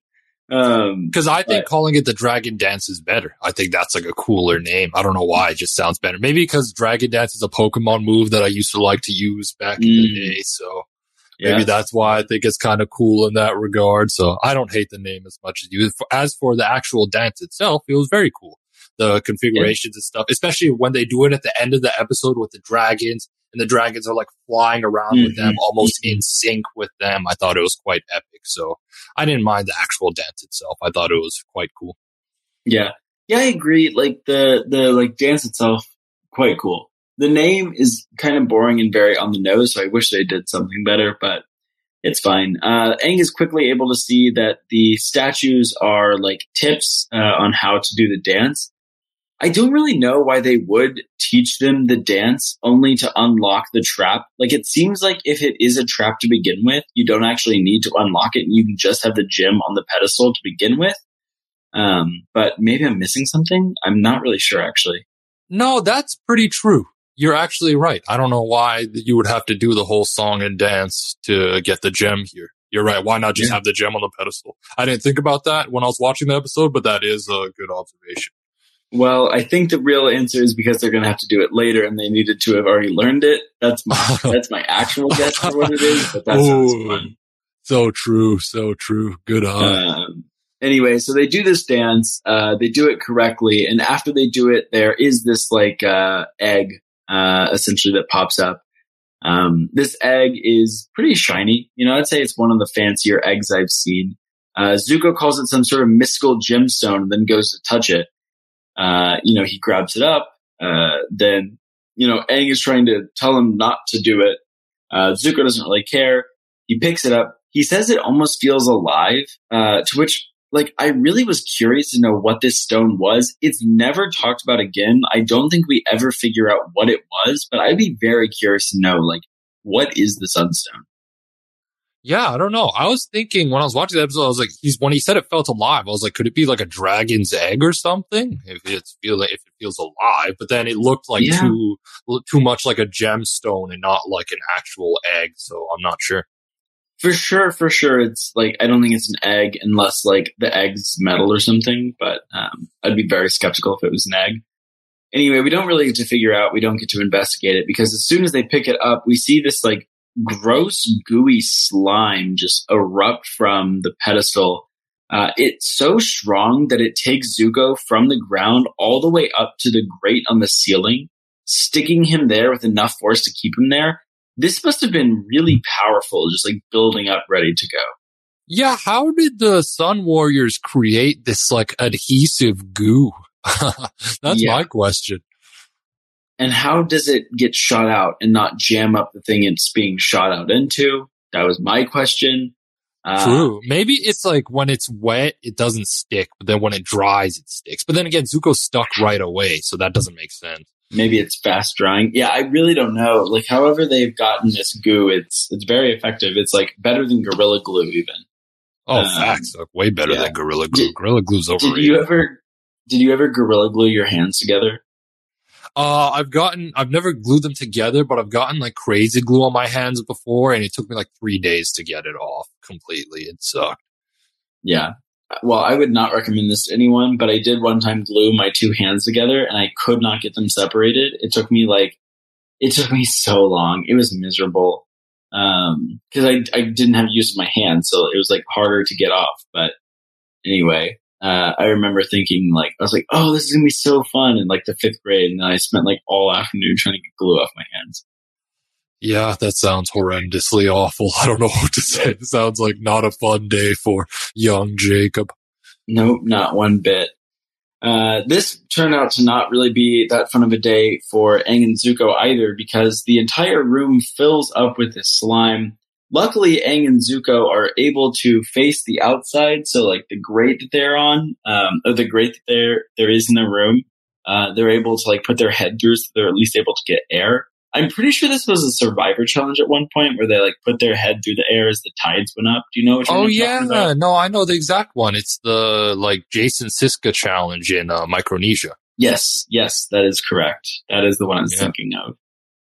Um, Because I think but- calling it the Dragon Dance is better. I think that's like a cooler name. I don't know why. It just sounds better. Maybe because Dragon Dance is a Pokemon move that I used to like to use back in the Mm. day. So yeah. maybe that's why I think it's kind of cool in that regard. So I don't hate the name as much as you. As for the actual dance itself, it was very cool. The configurations and stuff, especially when they do it at the end of the episode with the dragons, and the dragons are like flying around Mhm. with them, almost in sync with them. I thought it was quite epic. So I didn't mind the actual dance itself. I thought it was quite cool. Yeah. Yeah, I agree. Like the, the like dance itself, quite cool. The name is kind of boring and very on the nose, so I wish they did something better, but it's fine. Uh, Aang is quickly able to see that the statues are like tips uh, on how to do the dance. I don't really know why they would teach them the dance only to unlock the trap. Like, it seems like if it is a trap to begin with, you don't actually need to unlock it and you can just have the gem on the pedestal to begin with. Um, but maybe I'm missing something. I'm not really sure, actually. No, that's pretty true. You're actually right. I don't know why you would have to do the whole song and dance to get the gem here. You're right. Why not just Yeah. have the gem on the pedestal? I didn't think about that when I was watching the episode, but that is a good observation. Well, I think the real answer is because they're going to have to do it later and they needed to have already learned it. That's my, that's my actual guess for what it is, but that sounds Ooh. fun. So true. So true. Good eye. Um, anyway, so they do this dance. Uh, they do it correctly. And after they do it, there is this like, uh, egg, uh, essentially that pops up. Um, this egg is pretty shiny. You know, I'd say it's one of the fancier eggs I've seen. Uh, Zuko calls it some sort of mystical gemstone, and then goes to touch it. Uh, you know, he grabs it up. Uh, then, you know, Aang is trying to tell him not to do it. Uh, Zuko doesn't really care. He picks it up. He says it almost feels alive, uh, to which, like, I really was curious to know what this stone was. It's never talked about again. I don't think we ever figure out what it was, but I'd be very curious to know, like, what is the Sunstone? Yeah, I don't know. I was thinking when I was watching the episode, I was like, he's, when he said it felt alive, I was like, could it be like a dragon's egg or something? If it's feel like, if it feels alive, but then it looked like Yeah. too, too much like a gemstone and not like an actual egg. So I'm not sure. For sure, for sure. It's like, I don't think it's an egg unless like the egg's metal or something, but um, I'd be very skeptical if it was an egg. Anyway, we don't really get to figure out, we don't get to investigate it because as soon as they pick it up, we see this like gross, gooey slime just erupt from the pedestal. Uh, it's so strong that it takes Zuko from the ground all the way up to the grate on the ceiling, sticking him there with enough force to keep him there. This must have been really powerful, just like building up, ready to go. Yeah, how did the Sun Warriors create this like adhesive goo? That's Yeah. my question. And how does it get shot out and not jam up the thing it's being shot out into? That was my question. Uh, True. Maybe it's like when it's wet, it doesn't stick, but then when it dries, it sticks. But then again, Zuko stuck right away, so that doesn't make sense. Maybe it's fast drying. Yeah, I really don't know. Like, however they've gotten this goo, it's it's very effective. It's like better than Gorilla Glue, even. Oh, Um, facts. Like, way better yeah. than Gorilla Glue. Did- Gorilla Glue's Did overrated. you ever did you ever Gorilla Glue your hands together? Uh, I've gotten, I've never glued them together, but I've gotten like crazy glue on my hands before, and it took me like three days to get it off completely. It sucked. Yeah. Well, I would not recommend this to anyone, but I did one time glue my two hands together and I could not get them separated. It took me like, it took me so long. It was miserable. Um, cause I, I didn't have use of my hands. So it was like harder to get off. But anyway, uh, I remember thinking like, I was like, oh, this is gonna be so fun in like the fifth grade. And then I spent like all afternoon trying to get glue off my hands. Yeah, that sounds horrendously awful. I don't know what to say. It sounds like not a fun day for young Jacob. Nope, not one bit. Uh, this turned out to not really be that fun of a day for Aang and Zuko either, because the entire room fills up with this slime. Luckily, Aang and Zuko are able to face the outside, so like the grate that they're on, um, or the grate that there there is in the room, uh, they're able to like put their head through, so they're at least able to get air. I'm pretty sure this was a Survivor challenge at one point where they like put their head through the air as the tides went up. Do you know what Oh I'm yeah, talking about? no, I know the exact one. It's the like Jason Siska challenge in uh, Micronesia. Yes, yes, that is correct. That is the one I was Yeah. thinking of.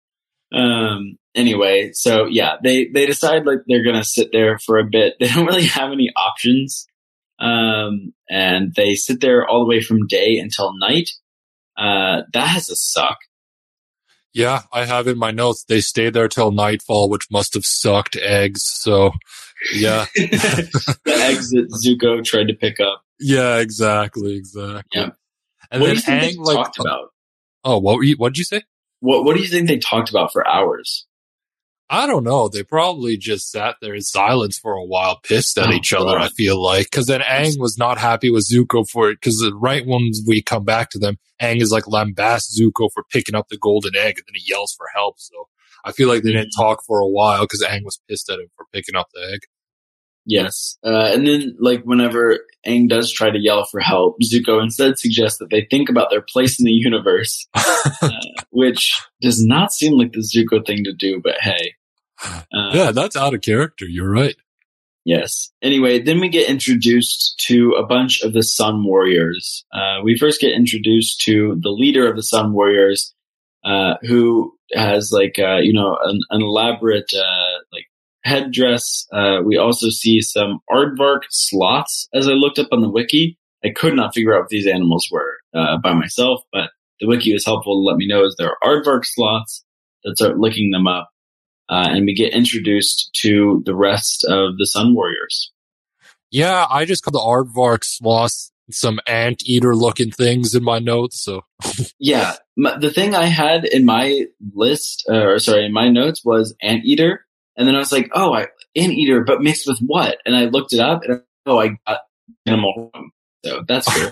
Um. Anyway, so yeah, they they decide like they're gonna sit there for a bit. They don't really have any options, um, and they sit there all the way from day until night. Uh, that has to suck. Yeah, I have in my notes. They stayed there till nightfall, which must have sucked eggs. So, yeah, The eggs that Zuko tried to pick up. yeah, exactly, exactly. Yeah. And what then do you think Aang they like, talked about? oh, what were you, what did you say? What What do you think they talked about for hours? I don't know. They probably just sat there in silence for a while, pissed at Oh, each other, God. I feel like. Because then Aang was not happy with Zuko for it. Because right when we come back to them, Aang is like lambast Zuko for picking up the golden egg, and then he yells for help. So I feel like they didn't talk for a while because Aang was pissed at him for picking up the egg. Yes. Uh, and then, like, whenever Aang does try to yell for help, Zuko instead suggests that they think about their place in the universe, uh, which does not seem like the Zuko thing to do, but hey. Uh, Yeah, that's out of character. You're right. Yes. Anyway, then we get introduced to a bunch of the Sun Warriors. Uh, we first get introduced to the leader of the Sun Warriors, uh, who has, like, uh, you know, an, an elaborate, uh, like, headdress. Uh, we also see some aardvark sloths, as I looked up on the wiki. I could not figure out what these animals were uh, by myself, but the wiki was helpful to let me know as there are aardvark sloths. Let's start looking them up. Uh, and we get introduced to the rest of the Sun Warriors. Yeah, I just called the aardvark sloths some anteater looking things in my notes. So Yeah, my, the thing I had in my list, uh, or sorry, in my notes was Anteater. And then I was like, oh, I, Anteater, but mixed with what? And I looked it up, and oh, I got Animal wrong. So that's cool.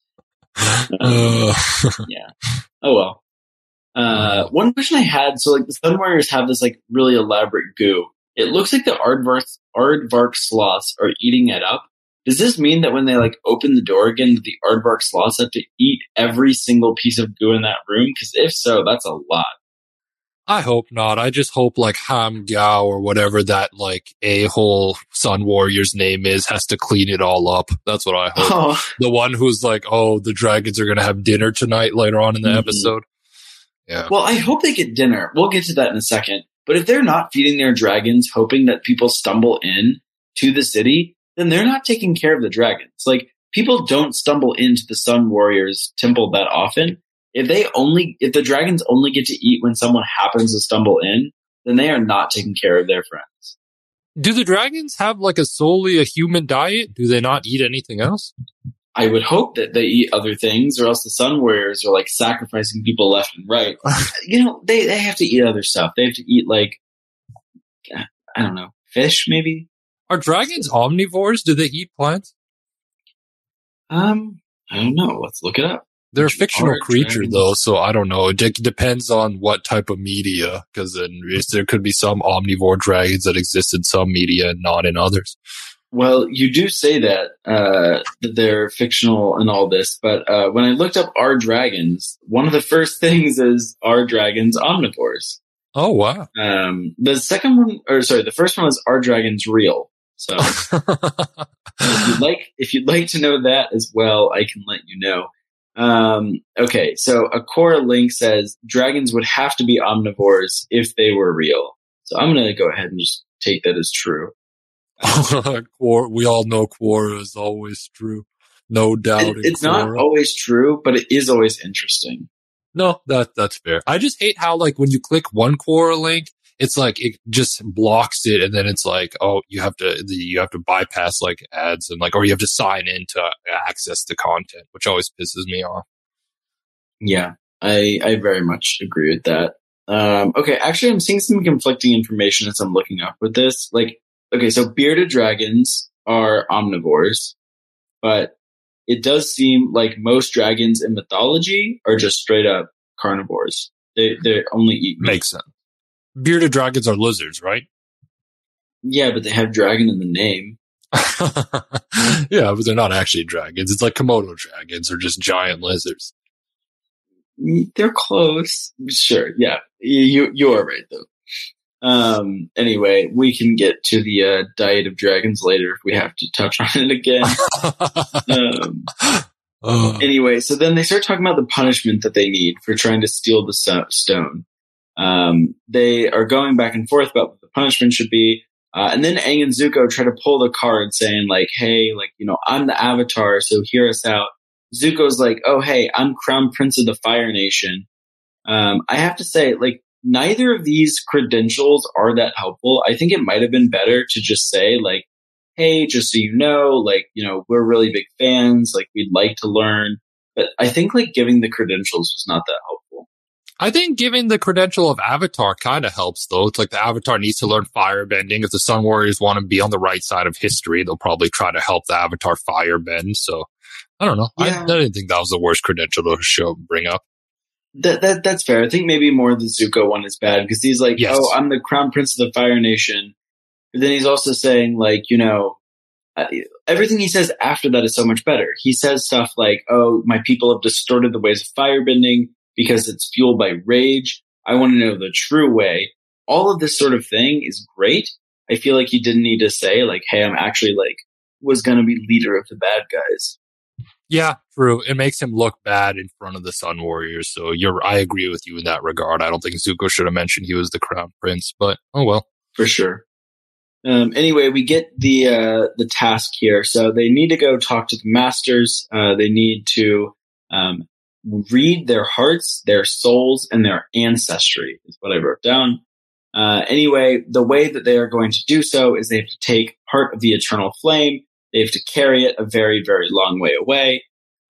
um, yeah. Oh, well. Uh, one question I had, so like the Sun Warriors have this like really elaborate goo. It looks like the Aardvark, Aardvark sloths are eating it up. Does this mean that when they like open the door again, the Aardvark sloths have to eat every single piece of goo in that room? Because if so, that's a lot. I hope not. I just hope like Ham Gao or whatever that like a-hole Sun Warrior's name is has to clean it all up. That's what I hope. Oh. The one who's like, oh, the dragons are going to have dinner tonight later on in the mm-hmm. episode. Yeah. Well, I hope they get dinner. We'll get to that in a second. But if they're not feeding their dragons, hoping that people stumble in to the city, then they're not taking care of the dragons. Like, people don't stumble into the Sun Warriors temple that often. If they only, if the dragons only get to eat when someone happens to stumble in, then they are not taking care of their friends. Do the dragons have like a solely a human diet? Do they not eat anything else? I would hope that they eat other things, or else the Sun Warriors are like sacrificing people left and right. You know, they, they have to eat other stuff. They have to eat like, I don't know, fish maybe? Are dragons omnivores? Do they eat plants? Um, I don't know. Let's look it up. They're a fictional creature, dragons. though, so I don't know. It d- depends on what type of media, because then there could be some omnivore dragons that exist in some media and not in others. Well, you do say that, uh, that they're fictional and all this, but uh, when I looked up Are Dragons, one of the first things is Are Dragons omnivores? Oh, wow. Um, the second one, or sorry, the first one is Are Dragons real? So if you'd like, if you'd like to know that as well, I can let you know. Um, okay, so a core link says dragons would have to be omnivores if they were real. So I'm going to go ahead and just take that as true. Quora, we all know Quora is always true. No doubt. It, it's Quora. Not always true, but it is always interesting. No, that that's fair. I just hate how like when you click one Quora link, it's like it just blocks it, and then it's like, oh, you have to you have to bypass like ads and like, or you have to sign in to access the content, which always pisses me off. Yeah, I I very much agree with that. Um, okay, actually, I'm seeing some conflicting information as I'm looking up with this. Like, okay, so bearded dragons are omnivores, but it does seem like most dragons in mythology are just straight up carnivores. They they only eat meat. Makes sense. Bearded dragons are lizards, right? Yeah, but they have dragon in the name. Yeah, but they're not actually dragons. It's like Komodo dragons or just giant lizards. They're close. Sure, yeah. You you are right, though. Um, anyway, we can get to the uh, diet of dragons later if we have to touch on it again. um, oh. Anyway, so then they start talking about the punishment that they need for trying to steal the so- stone. Um, they are going back and forth about what the punishment should be. Uh, and then Aang and Zuko try to pull the card saying like, hey, like, you know, I'm the Avatar, so hear us out. Zuko's like, oh, hey, I'm Crown Prince of the Fire Nation. Um, I have to say, like, neither of these credentials are that helpful. I think it might have been better to just say like, hey, just so you know, like, you know, we're really big fans. Like, we'd like to learn. But I think like giving the credentials was not that helpful. I think giving the credential of Avatar kind of helps, though. It's like the Avatar needs to learn firebending. If the Sun Warriors want to be on the right side of history, they'll probably try to help the Avatar firebend. So, I don't know. Yeah. I, I didn't think that was the worst credential to show bring up. That, that That's fair. I think maybe more the Zuko one is bad because he's like, yes. oh, I'm the Crown Prince of the Fire Nation. But then he's also saying, like, you know, uh, everything he says after that is so much better. He says stuff like, oh, my people have distorted the ways of firebending because it's fueled by rage. I want to know the true way. All of this sort of thing is great. I feel like he didn't need to say like, hey, I'm actually like, was going to be leader of the bad guys. Yeah, true. It makes him look bad in front of the Sun Warriors. So you're, I agree with you in that regard. I don't think Zuko should have mentioned he was the Crown Prince, but oh well. For sure. Um, anyway, we get the, uh, the task here. So they need to go talk to the masters. Uh, they need to, um, read their hearts, their souls, and their ancestry is what I wrote down. Uh, anyway, the way that they are going to do so is they have to take part of the eternal flame. They have to carry it a very, very long way away.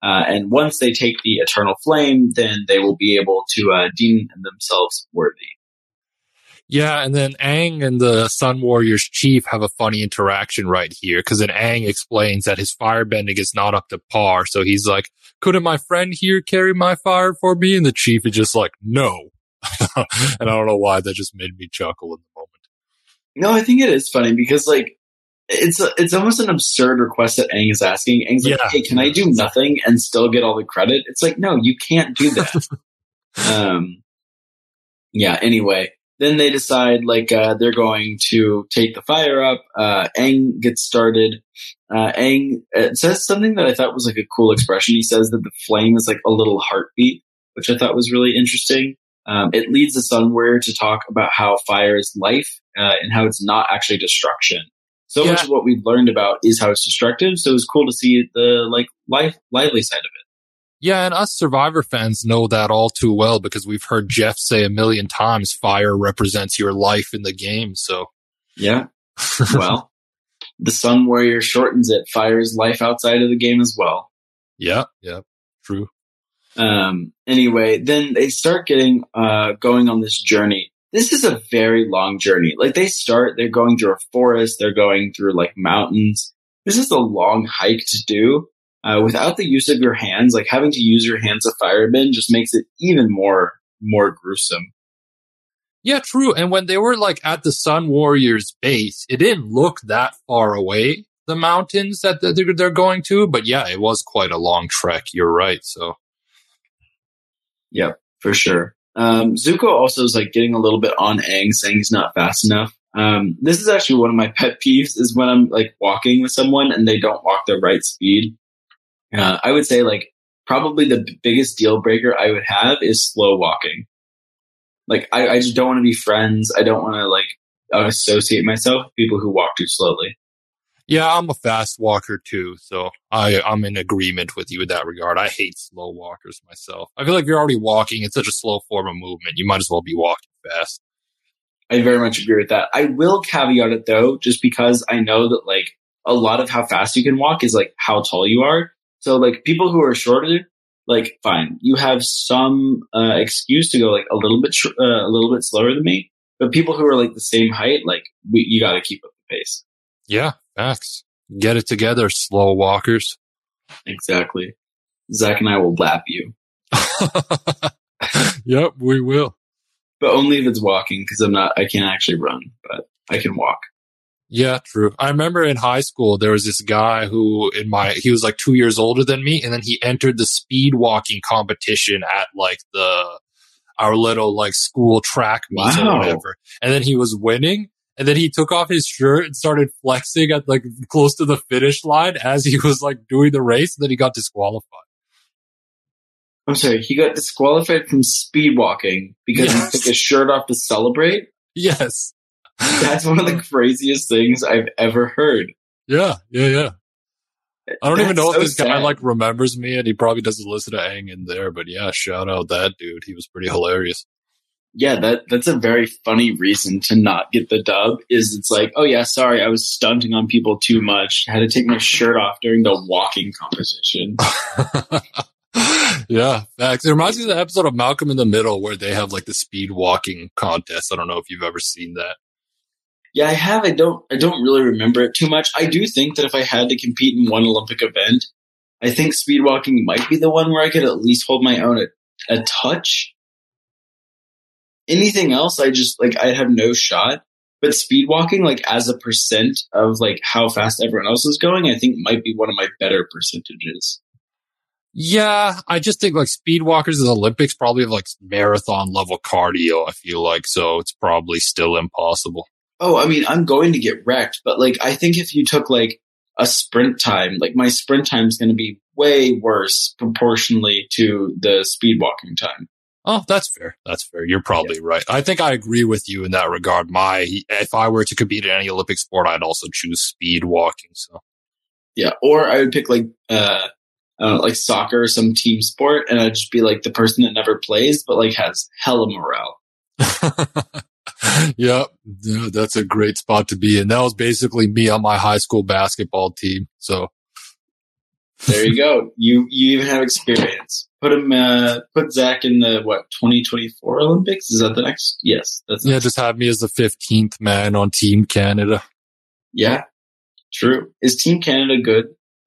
Uh, and once they take the eternal flame, then they will be able to uh, deem themselves worthy. Yeah, and then Aang and the Sun Warriors chief have a funny interaction right here, because then Aang explains that his firebending is not up to par, so he's like, couldn't my friend here carry my fire for me? And the chief is just like, no. And I don't know why, that just made me chuckle in the moment. No, I think it is funny, because, like, it's a, it's almost an absurd request that Aang is asking. Aang's like, yeah. Hey, can I do nothing and still get all the credit? It's like, no, you can't do that. um, yeah, anyway. Then they decide, like, uh, they're going to take the fire up. Uh, Aang gets started. Uh, Aang uh, says something that I thought was, like, a cool expression. He says that the flame is, like, a little heartbeat, which I thought was really interesting. Um, it leads the Sun Warrior to talk about how fire is life uh, and how it's not actually destruction. So yeah. much of what we've learned about is how it's destructive. So it was cool to see the, like, life, lively side of it. Yeah, and us Survivor fans know that all too well, because we've heard Jeff say a million times, fire represents your life in the game, so. Yeah. Well, the Sun Warrior shortens it. Fire is life outside of the game as well. Yeah, yeah, true. Um, anyway, then they start getting, uh, going on this journey. This is a very long journey. Like, they start, they're going through a forest, they're going through, like, mountains. This is a long hike to do. Uh, without the use of your hands, like having to use your hands to firebend just makes it even more, more gruesome. Yeah, true. And when they were like at the Sun Warriors base, it didn't look that far away, the mountains that they're, they're going to. But yeah, it was quite a long trek. You're right. So. Yeah, for sure. Um, Zuko also is like getting a little bit on Aang, saying he's not fast enough. Um, this is actually one of my pet peeves, is when I'm like walking with someone and they don't walk the right speed. Uh, I would say, like, probably the b- biggest deal breaker I would have is slow walking. Like, I, I just don't want to be friends. I don't want to, like, associate myself with people who walk too slowly. Yeah, I'm a fast walker, too. So I, I'm in agreement with you in that regard. I hate slow walkers myself. I feel like if you're already walking, it's such a slow form of movement. You might as well be walking fast. I very much agree with that. I will caveat it, though, just because I know that, like, a lot of how fast you can walk is, like, how tall you are. So, like, people who are shorter, like, fine, you have some uh, excuse to go, like, a little bit sh- uh, a little bit slower than me. But people who are, like, the same height, like, we, you got to keep up the pace. Yeah, facts. Get it together, slow walkers. Exactly. Zach and I will lap you. Yep, we will. But only if it's walking, because I'm not, I can't actually run, but I can walk. Yeah, true. I remember in high school, there was this guy who in my, he was like two years older than me. And then he entered the speed walking competition at like the, our little like school track meet wow. or whatever. And then he was winning. And then he took off his shirt and started flexing at like close to the finish line as he was like doing the race. And then he got disqualified. I'm sorry, he got disqualified from speed walking because yes. he took his shirt off to celebrate? Yes. That's one of the craziest things I've ever heard. Yeah, yeah, yeah. I don't That's even know so if this sad. guy like remembers me, and he probably doesn't listen to Aang in there. But yeah, shout out that dude. He was pretty hilarious. Yeah, that that's a very funny reason to not get the dub. Is it's like, oh yeah, sorry, I was stunting on people too much. I had to take my shirt off during the walking competition. Yeah, facts. It reminds me of the episode of Malcolm in the Middle where they have like the speed walking contest. I don't know if you've ever seen that. Yeah, I have. I don't. I don't really remember it too much. I do think that if I had to compete in one Olympic event, I think speed walking might be the one where I could at least hold my own a, a touch. Anything else, I just like I have no shot. But speed walking, like as a percent of like how fast everyone else is going, I think might be one of my better percentages. Yeah, I just think like speed walkers in the Olympics probably have like marathon level cardio. I feel like so it's probably still impossible. Oh, I mean, I'm going to get wrecked, but like, I think if you took like a sprint time, like my sprint time is going to be way worse proportionally to the speed walking time. Oh, that's fair. That's fair. You're probably yeah. right. I think I agree with you in that regard. My, if I were to compete in any Olympic sport, I'd also choose speed walking. So, yeah, or I would pick like, uh, I don't know, like soccer or some team sport, and I'd just be like the person that never plays, but like has hella morale. Yep, yeah, that's a great spot to be in. That was basically me on my high school basketball team. So, There you go. You you even have experience. Put him. Uh, put Zach in the what twenty twenty-four Olympics. Is that the next? Yes, that's Yeah, next. just have me as the fifteenth man on Team Canada. Yeah, true. Is Team Canada good?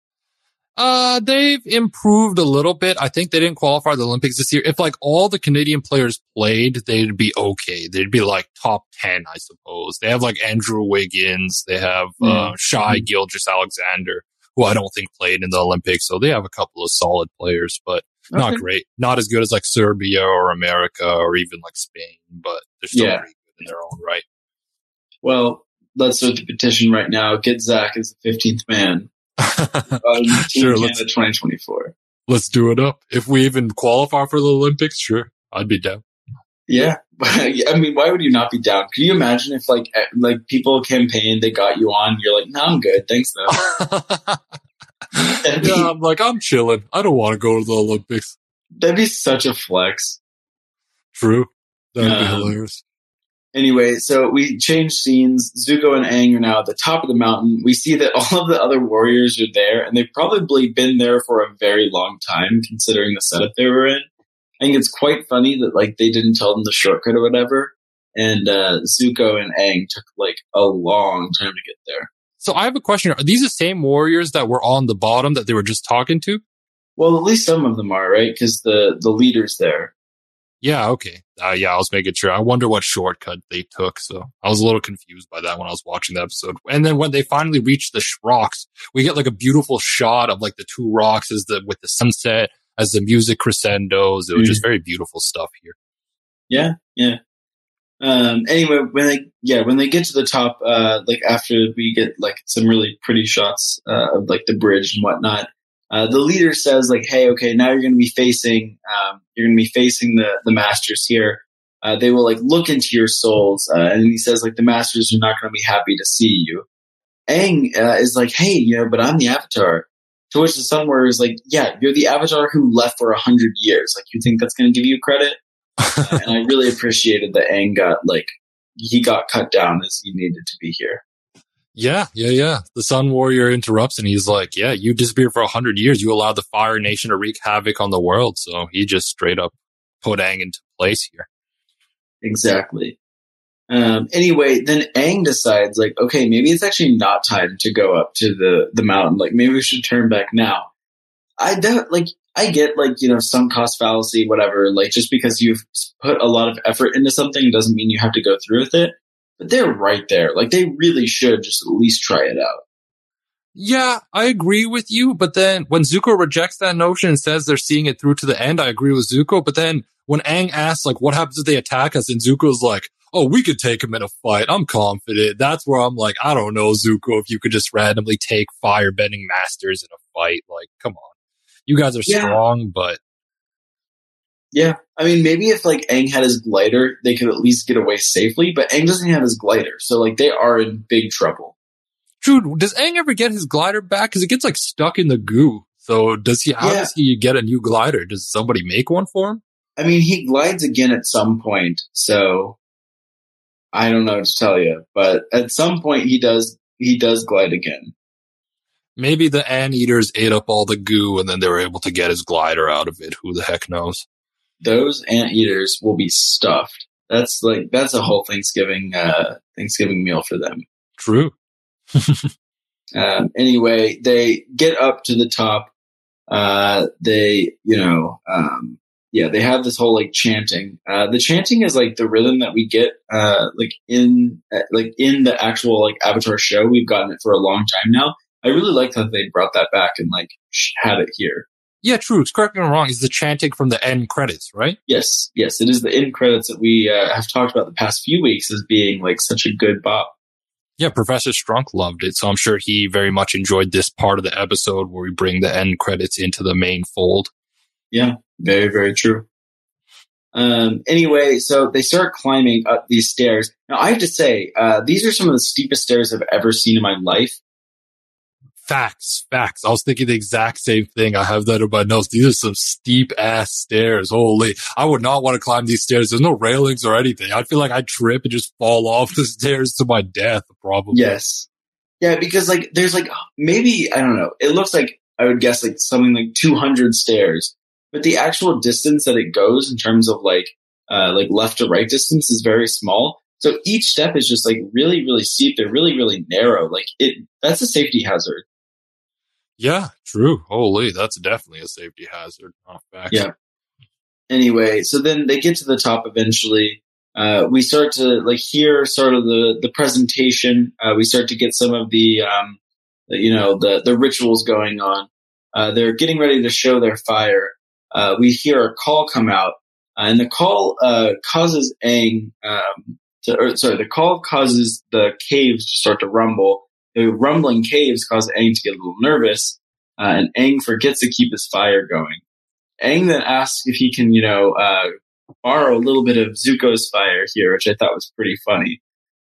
Uh, they've improved a little bit. I think they didn't qualify for the Olympics this year. If like all the Canadian players played, they'd be okay. They'd be like top ten, I suppose. They have like Andrew Wiggins. They have uh, Mm. Shai Mm. Gilgeous-Alexander, who I don't think played in the Olympics. So they have a couple of solid players, but not Okay. great. Not as good as like Serbia or America or even like Spain, but they're still Yeah. pretty good in their own right. Well, let's start the petition right now. Get Zach as the fifteenth man on Team Sure, let's, Canada twenty twenty-four. let's do it up. If we even qualify for the Olympics, sure, I'd be down. Yeah, I mean, why would you not be down? Can you imagine if like eh, like people campaigned, they got you on, you're like, no, I'm good, thanks though. That'd be- Yeah, I'm like, I'm chilling. I don't want to go to the Olympics. That'd be such a flex. True. That'd be Um, hilarious. Anyway, so we changed scenes. Zuko and Aang are now at the top of the mountain. We see that all of the other warriors are there, and they've probably been there for a very long time, considering the setup they were in. I think it's quite funny that like they didn't tell them the shortcut or whatever, and uh, Zuko and Aang took like a long time to get there. So I have a question. Are these the same warriors that were on the bottom that they were just talking to? Well, at least some of them are, right? Because the the leader's there. Yeah, okay. Uh, yeah, I was making sure. I wonder what shortcut they took. So I was a little confused by that when I was watching the episode. And then when they finally reach the sh- rocks, we get like a beautiful shot of like the two rocks as the with the sunset as the music crescendos. It was Mm. just very beautiful stuff here. Yeah, yeah. Um, anyway, when they yeah when they get to the top, uh, like after we get like some really pretty shots uh, of like the bridge and whatnot, uh, the leader says like, "Hey, okay, now you're going to be facing um, you're going to be facing the the masters here. Uh, they will like look into your souls," uh, and he says like the masters are not going to be happy to see you. Aang uh, is like, "Hey, you know, but I'm the Avatar." To which the Sun Warrior is like, "Yeah, you're the Avatar who left for a hundred years. Like, you think that's going to give you credit?" Uh, and I really appreciated that Aang got like he got cut down as he needed to be here. Yeah, yeah, yeah. The Sun Warrior interrupts and he's like, yeah, you disappeared for a hundred years. You allowed the Fire Nation to wreak havoc on the world. So he just straight up put Aang into place here. Exactly. Um, anyway, then Aang decides like, okay, maybe it's actually not time to go up to the the mountain. Like, maybe we should turn back now. I don't like. I get like, you know, sunk cost fallacy, whatever. Like, just because you've put a lot of effort into something doesn't mean you have to go through with it. But they're right there. Like, they really should just at least try it out. Yeah, I agree with you. But then when Zuko rejects that notion and says they're seeing it through to the end, I agree with Zuko. But then when Aang asks, like, what happens if they attack us? And Zuko's like, oh, we could take them in a fight. I'm confident. That's where I'm like, I don't know, Zuko, if you could just randomly take firebending masters in a fight. Like, come on. You guys are Yeah. strong, but Yeah. I mean, maybe if like Aang had his glider, they could at least get away safely. But Aang doesn't have his glider. So like they are in big trouble. Dude, does Aang ever get his glider back? Because it gets like stuck in the goo. So does he? How Yeah. does he get a new glider? Does somebody make one for him? I mean, he glides again at some point. So I don't know what to tell you. But at some point he does, he does glide again. Maybe the anteaters ate up all the goo and then they were able to get his glider out of it. Who the heck knows? Those anteaters will be stuffed. That's like that's a whole Thanksgiving uh, Thanksgiving meal for them. True. Um, anyway, they get up to the top. Uh, they, you know, um, yeah, they have this whole like chanting. Uh, the chanting is like the rhythm that we get, uh, like in uh, like in the actual like Avatar show. We've gotten it for a long time now. I really like that they brought that back and like sh- had it here. Yeah, true. Correct me if I'm wrong. Is the chanting from the end credits, right? Yes, yes, it is the end credits that we uh, have talked about the past few weeks as being like such a good bop. Yeah, Professor Strunk loved it, so I'm sure he very much enjoyed this part of the episode where we bring the end credits into the main fold. Yeah, very, very true. Um, anyway, so they start climbing up these stairs. Now, I have to say, uh, these are some of the steepest stairs I've ever seen in my life. Facts, facts. I was thinking the exact same thing. I have that in my notes. These are some steep ass stairs. Holy, I would not want to climb these stairs. There's no railings or anything. I'd feel like I'd trip and just fall off the stairs to my death, probably. Yes. Yeah, because like there's like maybe, I don't know, it looks like I would guess like something like two hundred stairs. But the actual distance that it goes in terms of like uh, like left to right distance is very small. So each step is just like really, really steep. They're really, really narrow. Like it, that's a safety hazard. Yeah, true. Holy, that's definitely a safety hazard. Oh, facts. Yeah. Anyway, so then they get to the top eventually. Uh, we start to like hear sort of the, the presentation. Uh, we start to get some of the, um, the, you know, the, the rituals going on. Uh, they're getting ready to show their fire. Uh, we hear a call come out, uh, and the call, uh, causes Aang, um, to, or sorry, the call causes the caves to start to rumble. The rumbling caves cause Aang to get a little nervous, uh, and Aang forgets to keep his fire going. Aang then asks if he can, you know, uh, borrow a little bit of Zuko's fire here, which I thought was pretty funny.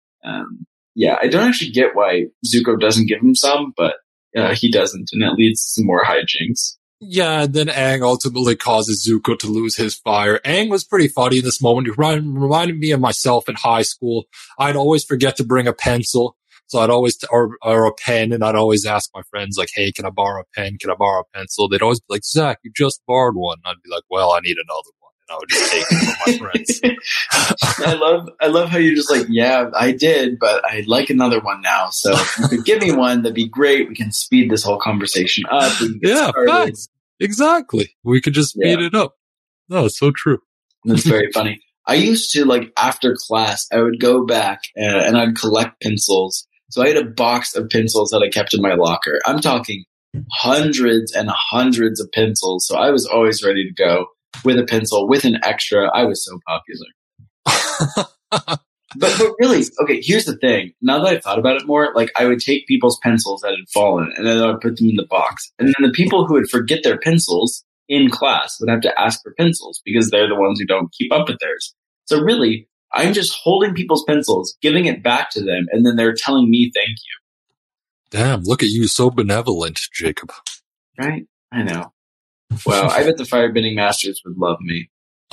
Um, yeah, I don't actually get why Zuko doesn't give him some, but uh, he doesn't, and that leads to some more hijinks. Yeah, then Aang ultimately causes Zuko to lose his fire. Aang was pretty funny in this moment. He reminded me of myself in high school. I'd always forget to bring a pencil. So I'd always, t- or, or a pen, and I'd always ask my friends, like, hey, can I borrow a pen? Can I borrow a pencil? They'd always be like, Zach, you just borrowed one. And I'd be like, well, I need another one. And I would just take it from my friends. I love, I love how you're just like, yeah, I did, but I'd like another one now. So if you could give me one, that'd be great. We can speed this whole conversation up. We can get Yeah, started. facts. Exactly. We could just speed Yeah. it up. No, it's so true. That's very funny. I used to, like, after class, I would go back uh, and I'd collect pencils. So I had a box of pencils that I kept in my locker. I'm talking hundreds and hundreds of pencils. So I was always ready to go with a pencil, with an extra. I was so popular. but, but really, okay, here's the thing. Now that I've thought about it more, like I would take people's pencils that had fallen and then I would put them in the box. And then the people who would forget their pencils in class would have to ask for pencils because they're the ones who don't keep up with theirs. So really, I'm just holding people's pencils, giving it back to them, and then they're telling me thank you. Damn, look at you, so benevolent, Jacob. Right? I know. Wow, I bet the Firebending Masters would love me.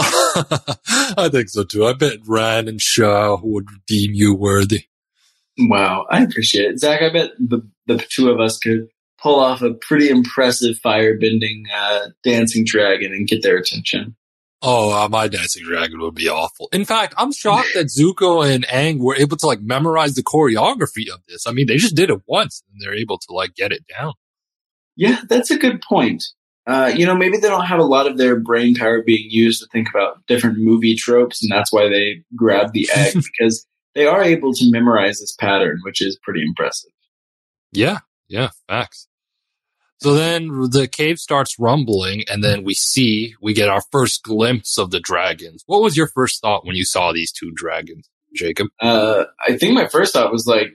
I think so too. I bet Ran and Shaw would deem you worthy. Wow, I appreciate it. Zach, I bet the, the two of us could pull off a pretty impressive firebending uh, dancing dragon and get their attention. Oh, uh, my dancing dragon would be awful. In fact, I'm shocked that Zuko and Aang were able to like memorize the choreography of this. I mean, they just did it once and they're able to like get it down. Yeah, that's a good point. Uh, you know, maybe they don't have a lot of their brain power being used to think about different movie tropes, and that's why they grab the egg, because they are able to memorize this pattern, which is pretty impressive. Yeah, yeah, facts. So then the cave starts rumbling, and then we see, we get our first glimpse of the dragons. What was your first thought when you saw these two dragons, Jacob? Uh, I think my first thought was like,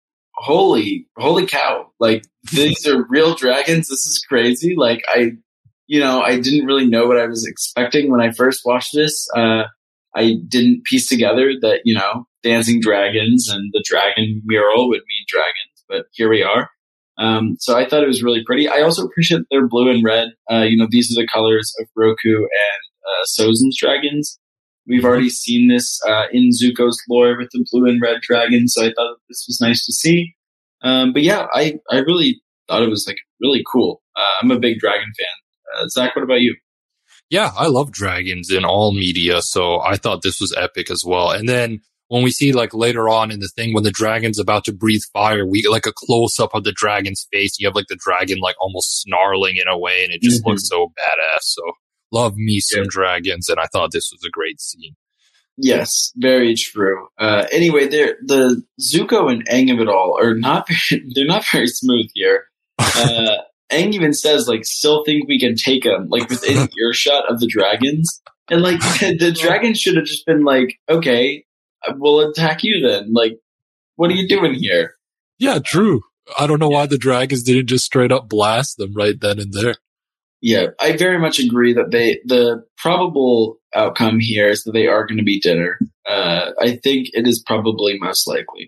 holy, holy cow. Like, these are real dragons. This is crazy. Like, I, you know, I didn't really know what I was expecting when I first watched this. Uh, I didn't piece together that, you know, dancing dragons and the dragon mural would mean dragons, but here we are. Um, so I thought it was really pretty. I also appreciate that they're blue and red. Uh, you know, these are the colors of Roku and uh, Sozin's dragons. We've already seen this uh, in Zuko's lore with the blue and red dragon, so I thought this was nice to see. Um, but yeah, I, I really thought it was like really cool. Uh, I'm a big dragon fan. Uh, Zach, what about you? Yeah, I love dragons in all media, so I thought this was epic as well. And then when we see like later on in the thing, when the dragon's about to breathe fire, we get like a close up of the dragon's face. You have like the dragon like almost snarling in a way, and it just mm-hmm. looks so badass. So love me some yeah. dragons, and I thought this was a great scene. Yes, very true. Uh, anyway, the Zuko and Aang of it all are not very, they're not very smooth here. Uh, Aang even says like, still think we can take them, like within earshot of the dragons. And like the dragon should have just been like, okay, we'll attack you then. Like, what are you doing here? Yeah, true. I don't know yeah. why the dragons didn't just straight up blast them right then and there. Yeah, I very much agree that they, the probable outcome here is that they are going to be dinner. Uh, I think it is probably most likely.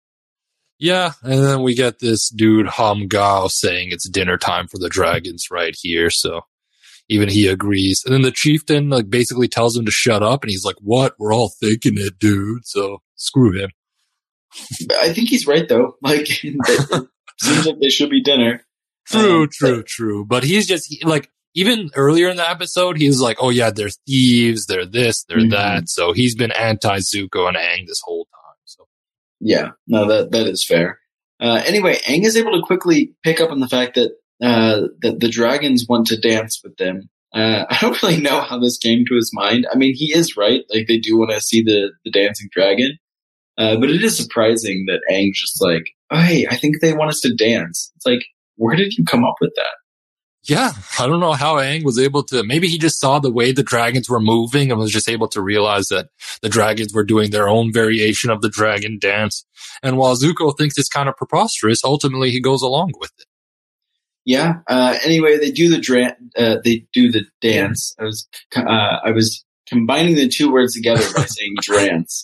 Yeah, and then we get this dude, Ham Gao, saying it's dinner time for the dragons right here, so even he agrees. And then the chieftain like basically tells him to shut up, and he's like, what? We're all thinking it, dude, so screw him. I think he's right, though. Like, it seems like they should be dinner. True, Um, true, but- true. But he's just he- like, even earlier in the episode, he was like, oh yeah, they're thieves, they're this, they're Mhm. that. So he's been anti-Zuko and Aang this whole time. So Yeah, no, that that is fair. Uh, anyway, Aang is able to quickly pick up on the fact that uh, that the dragons want to dance with them. Uh, I don't really know how this came to his mind. I mean, he is right; like they do want to see the the dancing dragon. Uh, but it is surprising that Aang's just like, oh, hey, I think they want us to dance. It's like, where did you come up with that? yeah, I don't know how Aang was able to, maybe he just saw the way the dragons were moving and was just able to realize that the dragons were doing their own variation of the dragon dance. And while Zuko thinks it's kind of preposterous, ultimately he goes along with it. Yeah. Uh, anyway, they do the dra- uh, they do the dance. I was uh, I was combining the two words together by saying drance.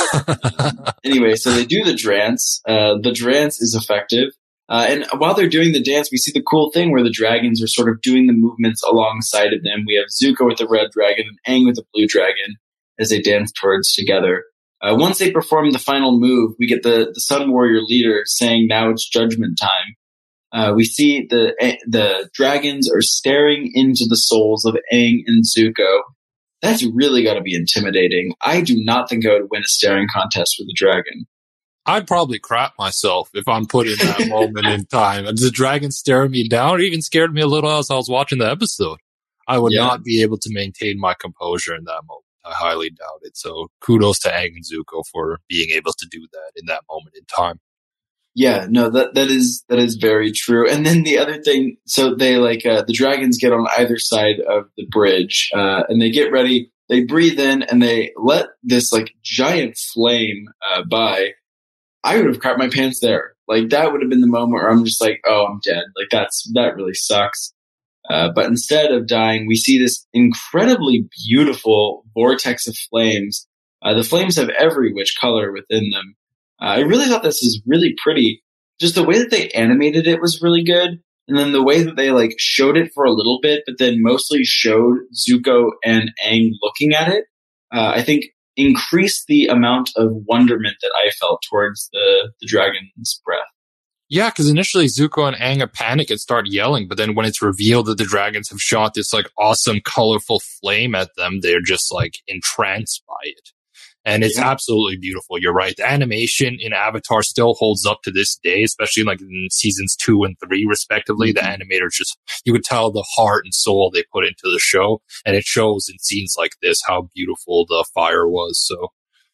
Anyway, so they do the drance. Uh, the drance is effective. Uh, and while they're doing the dance, we see the cool thing where the dragons are sort of doing the movements alongside of them. We have Zuko with the red dragon and Aang with the blue dragon as they dance towards together. Uh, once they perform the final move, we get the, the Sun Warrior leader saying, now it's judgment time. Uh, we see the the dragons are staring into the souls of Aang and Zuko. That's really got to be intimidating. I do not think I would win a staring contest with a dragon. I'd probably crap myself if I'm put in that moment in time. And the dragon staring me down, it even scared me a little as I was watching the episode. I would Yeah. not be able to maintain my composure in that moment. I highly doubt it. So kudos to Aang and Zuko for being able to do that in that moment in time. Yeah, no, that that is that is very true. And then the other thing, so they like uh, the dragons get on either side of the bridge, uh, and they get ready. They breathe in and they let this like giant flame uh, by. I would have crapped my pants there. Like that would have been the moment where I'm just like, oh, I'm dead. Like that's that really sucks. Uh, but instead of dying, we see this incredibly beautiful vortex of flames. Uh, the flames have every which color within them. Uh, I really thought this was really pretty. Just the way that they animated it was really good. And then the way that they like showed it for a little bit, but then mostly showed Zuko and Aang looking at it, uh, I think increased the amount of wonderment that I felt towards the, the dragon's breath. Yeah, because initially Zuko and Aang panic and start yelling, but then when it's revealed that the dragons have shot this like awesome, colorful flame at them, they're just like entranced by it. And it's Yeah. absolutely beautiful. You're right. The animation in Avatar still holds up to this day, especially like in seasons two and three, respectively. Mm-hmm. The animators just, you could tell the heart and soul they put into the show. And it shows in scenes like this how beautiful the fire was. So,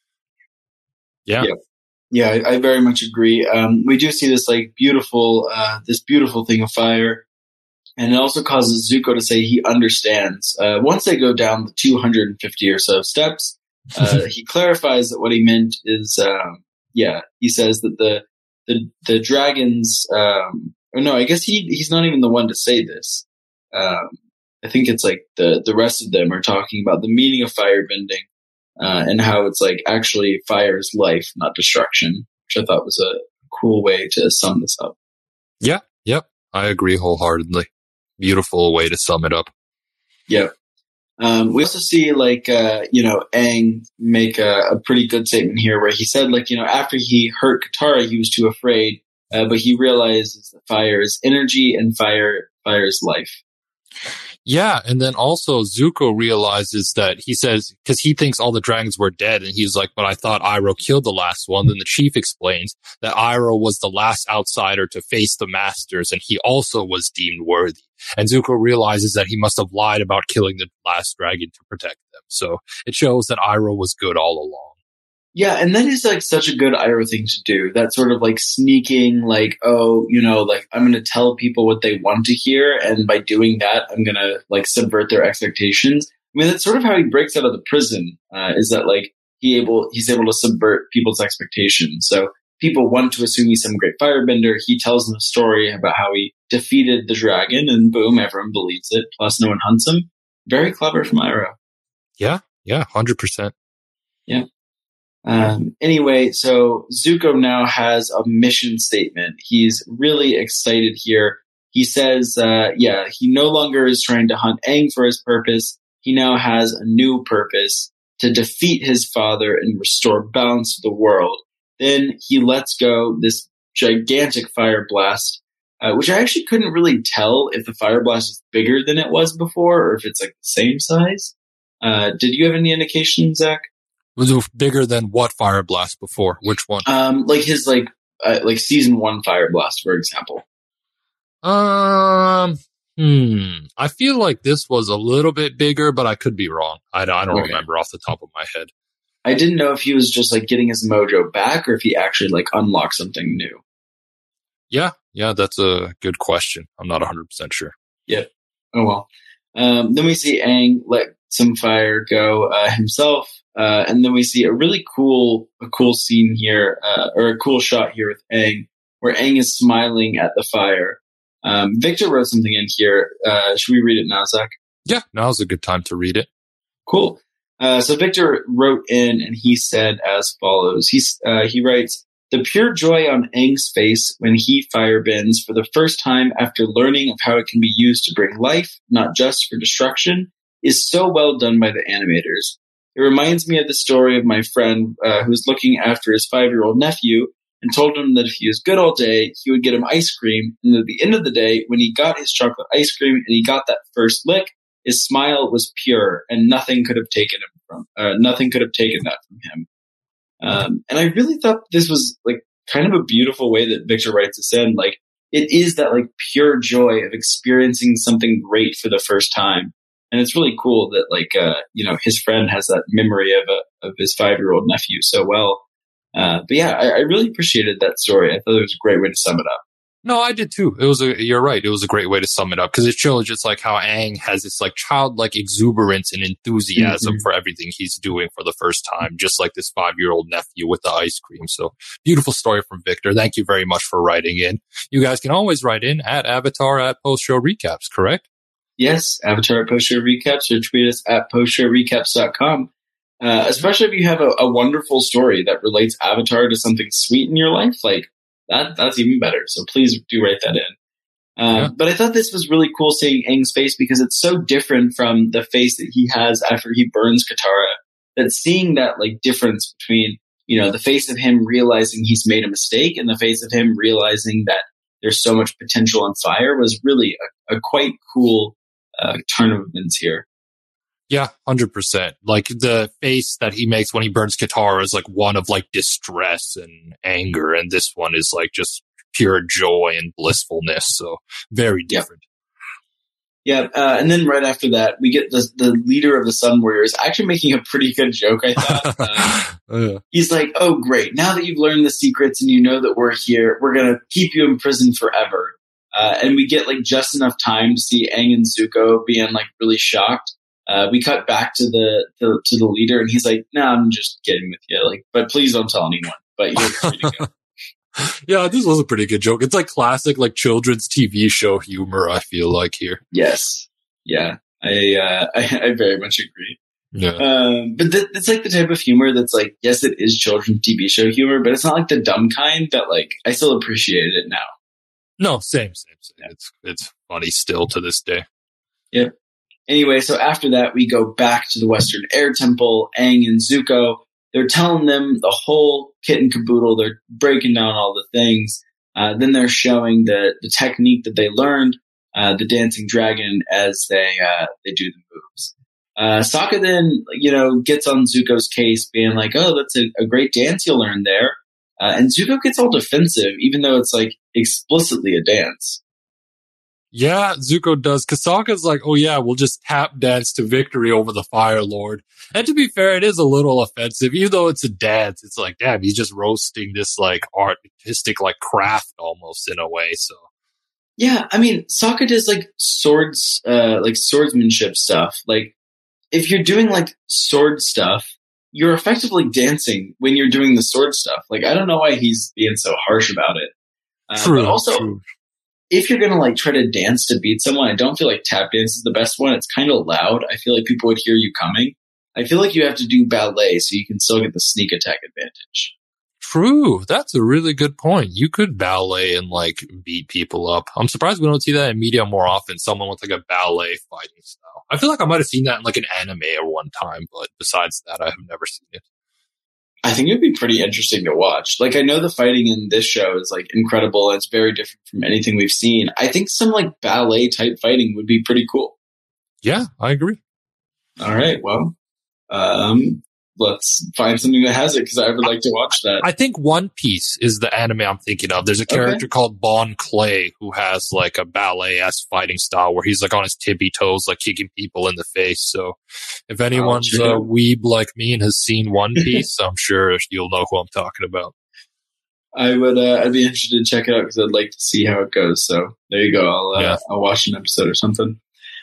yeah. Yeah. Yeah, I, I very much agree. Um, we do see this like beautiful, uh, this beautiful thing of fire. And it also causes Zuko to say he understands. Uh, once they go down the two hundred fifty or so steps, uh, he clarifies that what he meant is, um, yeah, he says that the the the dragons. Um, or no, I guess he he's not even the one to say this. Um, I think it's like the the rest of them are talking about the meaning of firebending uh, and how it's like actually fire is life, not destruction, which I thought was a cool way to sum this up. Yeah. Yep. I agree wholeheartedly. Beautiful way to sum it up. Yeah. Um, we also see like, uh, you know, Aang make a, a pretty good statement here where he said like, you know, after he hurt Katara, he was too afraid, uh, but he realizes that fire is energy and fire, fire is life. Yeah, and then also Zuko realizes that he says, because he thinks all the dragons were dead, and he's like, but I thought Iroh killed the last one. Then the chief explains that Iroh was the last outsider to face the masters, and he also was deemed worthy. And Zuko realizes that he must have lied about killing the last dragon to protect them. So it shows that Iroh was good all along. Yeah, and that is like such a good Iroh thing to do. That sort of like sneaking, like, oh, you know, like I'm going to tell people what they want to hear, and by doing that, I'm going to like subvert their expectations. I mean, that's sort of how he breaks out of the prison. Uh, is that like he able he's able to subvert people's expectations. So people want to assume he's some great firebender. He tells them a story about how he defeated the dragon, and boom, everyone believes it. Plus, no one hunts him. Very clever from Iroh. Yeah, yeah, one hundred percent. Yeah. Um, anyway, so Zuko now has a mission statement. He's really excited here. He says, uh, yeah, he no longer is trying to hunt Aang for his purpose. He now has a new purpose to defeat his father and restore balance to the world. Then he lets go this gigantic fire blast. uh, which I actually couldn't really tell if the fire blast is bigger than it was before or if it's like the same size. Uh, did you have any indication, Zach? Was it bigger than what fire blast before? Which one? Um, like his like uh, like season one fire blast, for example. Um, hmm. I feel like this was a little bit bigger, but I could be wrong. I, I don't Okay. remember off the top of my head. I didn't know if he was just like getting his mojo back or if he actually like unlocked something new. Yeah, yeah, that's a good question. I'm not one hundred percent sure. Yep. Oh well. Um, then we see Aang let some fire go uh, himself, uh, and then we see a really cool, a cool scene here, uh, or a cool shot here with Aang, where Aang is smiling at the fire. Um, Victor wrote something in here. Uh, should we read it now, Zach? Yeah, now's a good time to read it. Cool. Uh, so Victor wrote in, and he said as follows. He's uh, he writes, "The pure joy on Aang's face when he fire bends for the first time after learning of how it can be used to bring life, not just for destruction, is so well done by the animators. It reminds me of the story of my friend uh, who was looking after his five-year-old nephew and told him that if he was good all day, he would get him ice cream. And at the end of the day, when he got his chocolate ice cream and he got that first lick, his smile was pure, and nothing could have taken him from uh, nothing could have taken that from him." Um, and I really thought this was like kind of a beautiful way that Victor writes this in. Like it is that like pure joy of experiencing something great for the first time. And it's really cool that like, uh, you know, his friend has that memory of a, of his five-year-old nephew so well. Uh, but yeah, I, I really appreciated that story. I thought it was a great way to sum it up. No, I did too. It was a, you're right. It was a great way to sum it up because it shows just like how Aang has this like childlike exuberance and enthusiasm Mm-hmm. for everything he's doing for the first time, just like this five-year-old nephew with the ice cream. So beautiful story from Victor. Thank you very much for writing in. You guys can always write in at Avatar at Post Show Recaps, correct? Yes, Avatar Post Show Recaps, or tweet us at post show recaps dot com. Uh, especially if you have a, a wonderful story that relates Avatar to something sweet in your life, like that, that's even better. So please do write that in. Um, Yeah. But I thought this was really cool seeing Aang's face because it's so different from the face that he has after he burns Katara. That seeing that like difference between, you know, the face of him realizing he's made a mistake and the face of him realizing that there's so much potential on fire was really a, a quite cool uh, turn of events here. Yeah, one hundred percent. Like the face that he makes when he burns Katara is like one of like distress and anger. And this one is like just pure joy and blissfulness. So very different. Yeah, uh, and then right after that, we get the, the leader of the Sun Warriors actually making a pretty good joke, I thought. Uh, Yeah. he's like, "Oh, great. Now that you've learned the secrets and you know that we're here, we're going to keep you in prison forever." Uh, and we get like just enough time to see Aang and Zuko being like really shocked. Uh, we cut back to the, the to the leader, and he's like, "No, nah, I'm just kidding with you. Like, but please don't tell anyone. But you're free to go." Yeah, this was a pretty good joke. It's like classic like children's T V show humor, I feel like here. Yes, yeah, I uh, I, I very much agree. Yeah. Um, but th- it's like the type of humor that's like, yes, it is children's T V show humor, but it's not like the dumb kind that like I still appreciate it now. No, same, same, same. It's it's funny still to this day. Yep. Anyway, so after that, we go back to the Western Air Temple. Aang and Zuko, they're telling them the whole kit and caboodle. They're breaking down all the things. Uh, then they're showing the, the technique that they learned, uh, the dancing dragon, as they uh, they do the moves. Uh, Sokka then, you know, gets on Zuko's case, being like, "Oh, that's a, a great dance you learned there." Uh, and Zuko gets all defensive, even though it's like explicitly a dance. Yeah, Zuko does. Kasaka's like, "Oh yeah, we'll just tap dance to victory over the Fire Lord." And to be fair, it is a little offensive, even though it's a dance. It's like, damn, he's just roasting this like artistic like craft almost in a way. So Yeah, I mean, Sokka does like swords, uh, like swordsmanship stuff. Like, if you're doing like sword stuff, you're effectively dancing when you're doing the sword stuff. Like, I don't know why he's being so harsh about it. Uh, true. But also, true. if you're gonna like try to dance to beat someone, I don't feel like tap dance is the best one. It's kind of loud. I feel like people would hear you coming. I feel like you have to do ballet so you can still get the sneak attack advantage. True. That's a really good point. You could ballet and like beat people up. I'm surprised we don't see that in media more often. Someone with like a ballet fighting style. I feel like I might have seen that in like an anime or one time, but besides that, I have never seen it. I think it would be pretty interesting to watch. Like, I know the fighting in this show is like incredible and it's very different from anything we've seen. I think some like ballet type fighting would be pretty cool. Yeah, I agree. All right. Well, um, let's find something that has it because I would like to watch that. I think One Piece is the anime I'm thinking of. There's a character okay. called Bon Clay who has like a ballet-esque fighting style where he's like on his tippy toes, like kicking people in the face. So if anyone's a weeb like me and has seen One Piece, I'm sure you'll know who I'm talking about. I would, uh, I'd be interested to check it out because I'd like to see how it goes. So there you go. I'll, uh, yeah. I'll watch an episode or something.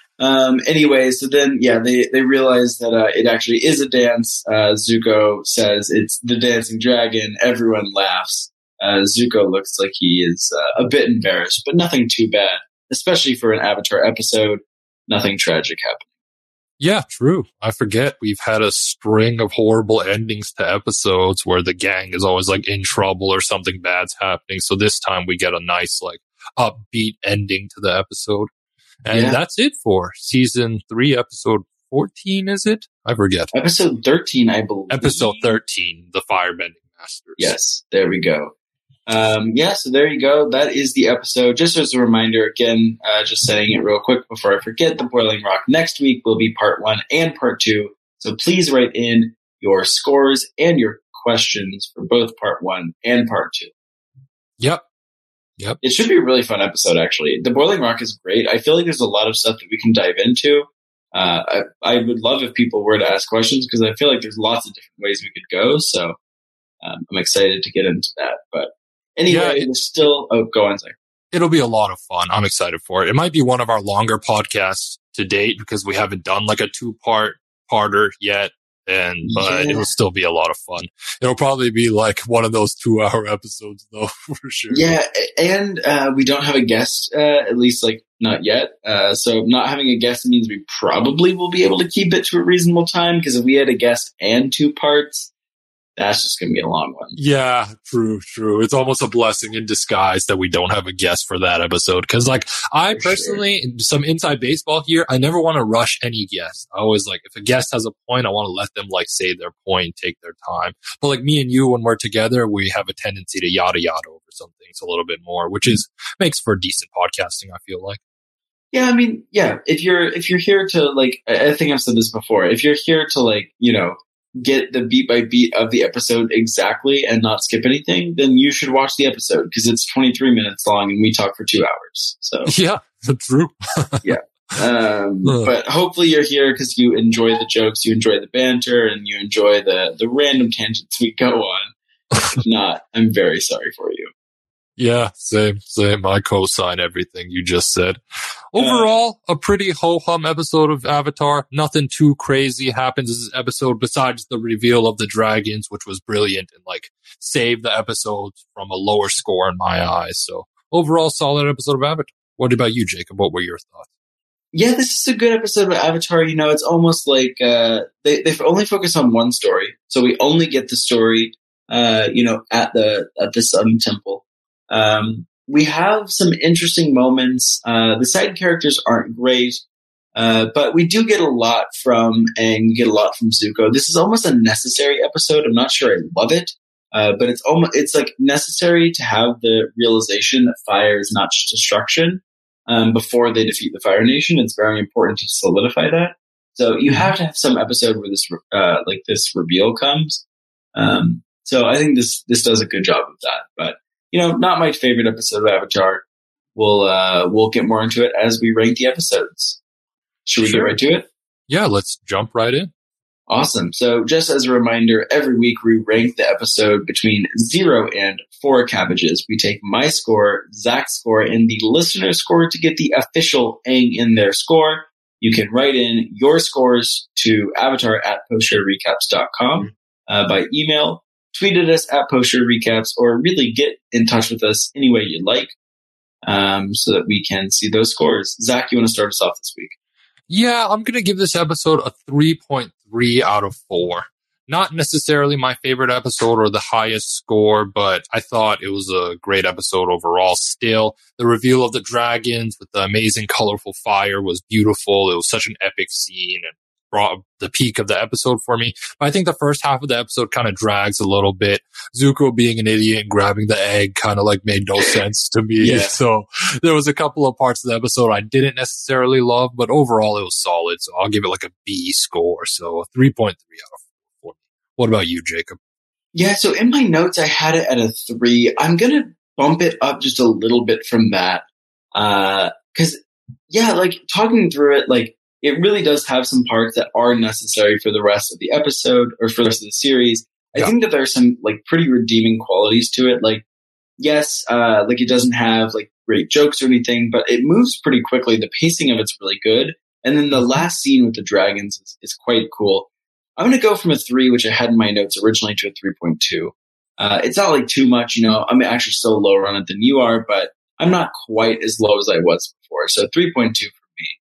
Um, anyway, so then, yeah, they, they realize that, uh, it actually is a dance. Uh, Zuko says it's the dancing dragon. Everyone laughs. Uh, Zuko looks like he is uh, a bit embarrassed, but nothing too bad, especially for an Avatar episode. Nothing tragic happening. Yeah, true. I forget we've had a string of horrible endings to episodes where the gang is always like in trouble or something bad's happening. So this time we get a nice, like, upbeat ending to the episode. And yeah. that's it for season three, episode fourteen, is it? I forget. Episode thirteen, I believe. Episode thirteen, The Firebending Masters. Yes, there we go. Um, yeah, so there you go. That is the episode. Just as a reminder, again, uh, just saying it real quick before I forget, The Boiling Rock next week will be part one and part two. So please write in your scores and your questions for both part one and part two. Yep. Yep. It should be a really fun episode, actually. The Boiling Rock is great. I feel like there's a lot of stuff that we can dive into. Uh, I, I would love if people were to ask questions because I feel like there's lots of different ways we could go. So um, I'm excited to get into that. But anyway, yeah, it, it's still... Oh, go on, Zach. It'll be a lot of fun. I'm excited for it. It might be one of our longer podcasts to date because we haven't done like a two-part parter yet. And but yeah. it'll still be a lot of fun. It'll probably be like one of those two-hour episodes, though, for sure. Yeah, and uh, we don't have a guest, uh, at least like not yet. Uh, so not having a guest means we probably will be able to keep it to a reasonable time. Because if we had a guest and two parts, that's just going to be a long one. Yeah, true, true. It's almost a blessing in disguise that we don't have a guest for that episode. Because, like, I for personally, sure. some inside baseball here, I never want to rush any guest. I always, like, if a guest has a point, I want to let them, like, say their point, take their time. But, like, me and you, when we're together, we have a tendency to yada yada over some things a little bit more, which is makes for decent podcasting, I feel like. Yeah, I mean, yeah, if you're if you're here to, like, I think I've said this before, if you're here to, like, you know, get the beat by beat of the episode exactly and not skip anything, then you should watch the episode because it's twenty-three minutes long and we talk for two hours. So yeah, true. yeah. Um, but hopefully you're here because you enjoy the jokes, you enjoy the banter, and you enjoy the, the random tangents we go on. If not, I'm very sorry for you. Yeah, same, same. I co-sign everything you just said. Overall, uh, a pretty ho-hum episode of Avatar. Nothing too crazy happens in this episode besides the reveal of the dragons, which was brilliant and like saved the episode from a lower score in my eyes. So overall, solid episode of Avatar. What about you, Jacob? What were your thoughts? Yeah, this is a good episode of Avatar. You know, it's almost like uh, they they only focus on one story, so we only get the story, uh, you know, at the at the Sun Temple. Um, we have some interesting moments. Uh, the side characters aren't great, uh, but we do get a lot from, and get a lot from Zuko. This is almost a necessary episode. I'm not sure I love it, uh, but it's almost, it's like necessary to have the realization that fire is not just destruction, um, before they defeat the Fire Nation. It's very important to solidify that. So you have to have some episode where this, uh, like this reveal comes. Um, so I think this, this does a good job of that, but you know, not my favorite episode of Avatar. We'll uh, we'll get more into it as we rank the episodes. Should we sure. get right to it? Yeah, let's jump right in. Awesome. So just as a reminder, every week we rank the episode between zero and four cabbages. We take my score, Zach's score, and the listener score to get the official Aang in their score. You can write in your scores to avatar at postshorerecaps dot com uh, by email. Tweet at us at Postshow Recaps, or really get in touch with us any way you'd like, um, so that we can see those scores. Zach, you want to start us off this week? Yeah, I'm going to give this episode a three point three out of four. Not necessarily my favorite episode or the highest score, but I thought it was a great episode overall still. The reveal of the dragons with the amazing colorful fire was beautiful. It was such an epic scene, and brought the peak of the episode for me. But I think the first half of the episode kind of drags a little bit. Zuko being an idiot and grabbing the egg kind of like made no sense to me. Yeah. So there was a couple of parts of the episode I didn't necessarily love, but overall it was solid. So I'll give it like a B score. So a three point three out of four. What about you, Jacob? Yeah, so in my notes, I had it at a three. I'm going to bump it up just a little bit from that. Uh, cause yeah, like talking through it, like it really does have some parts that are necessary for the rest of the episode or for the rest of the series. I Yeah. think that there's some like pretty redeeming qualities to it. Like, yes, uh, like it doesn't have like great jokes or anything, but it moves pretty quickly. The pacing of it's really good. And then the last scene with the dragons is, is quite cool. I'm going to go from a three, which I had in my notes originally, to a three point two. Uh, it's not like too much, you know, I'm actually still lower on it than you are, but I'm not quite as low as I was before. So three point two for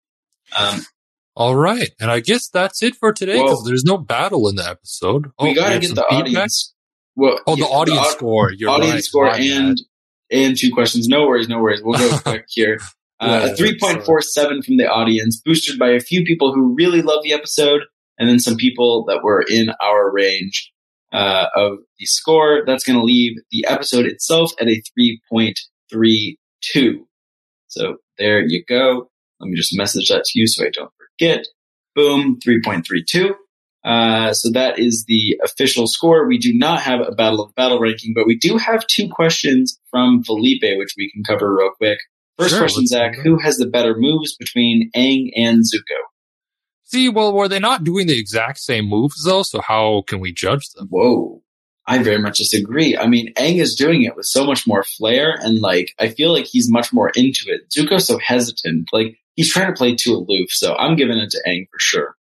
me. Um, All right. And I guess that's it for today because Well, there's no battle in the episode. Oh, we got to have get some the feedback? audience. Well, Oh, the yeah, audience au- score. You're audience right. score My and and two questions. No worries, no worries. We'll go quick here. Uh, Yeah, a three point four seven from the audience, boosted by a few people who really love the episode, and then some people that were in our range uh, of the score. That's going to leave the episode itself at a three point three two. So there you go. Let me just message that to you so I don't forget. Boom, three point three two. Uh, so that is the official score. We do not have a Battle of Battle ranking, but we do have two questions from Felipe, which we can cover real quick. First Sure, question, let's do Zach. that. Who has the better moves between Aang and Zuko? See, well, were they not doing the exact same moves though? So how can we judge them? Whoa. I very much disagree. I mean, Aang is doing it with so much more flair, and like, I feel like he's much more into it. Zuko's so hesitant. Like, he's trying to play too aloof, so I'm giving it to Aang for sure.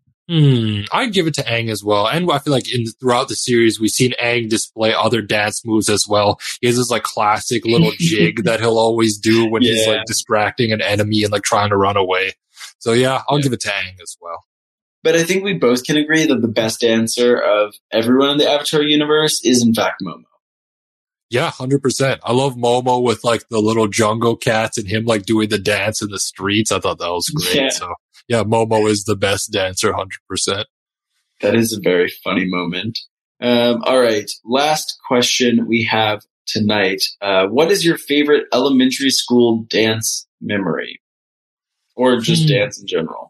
Hmm, I'd give it to Aang as well. And I feel like in throughout the series, we've seen Aang display other dance moves as well. He has this like classic little jig that he'll always do when he's Yeah. like distracting an enemy and like trying to run away. So yeah, I'll Yeah. give it to Aang as well. But I think we both can agree that the best dancer of everyone in the Avatar universe is, in fact, Momo. Yeah, one hundred percent. I love Momo with like the little jungle cats and him like doing the dance in the streets. I thought that was great. Yeah. So yeah, Momo is the best dancer, one hundred percent. That is a very funny moment. Um, all right. Last question we have tonight. Uh, what is your favorite elementary school dance memory? Or just Hmm. dance in general?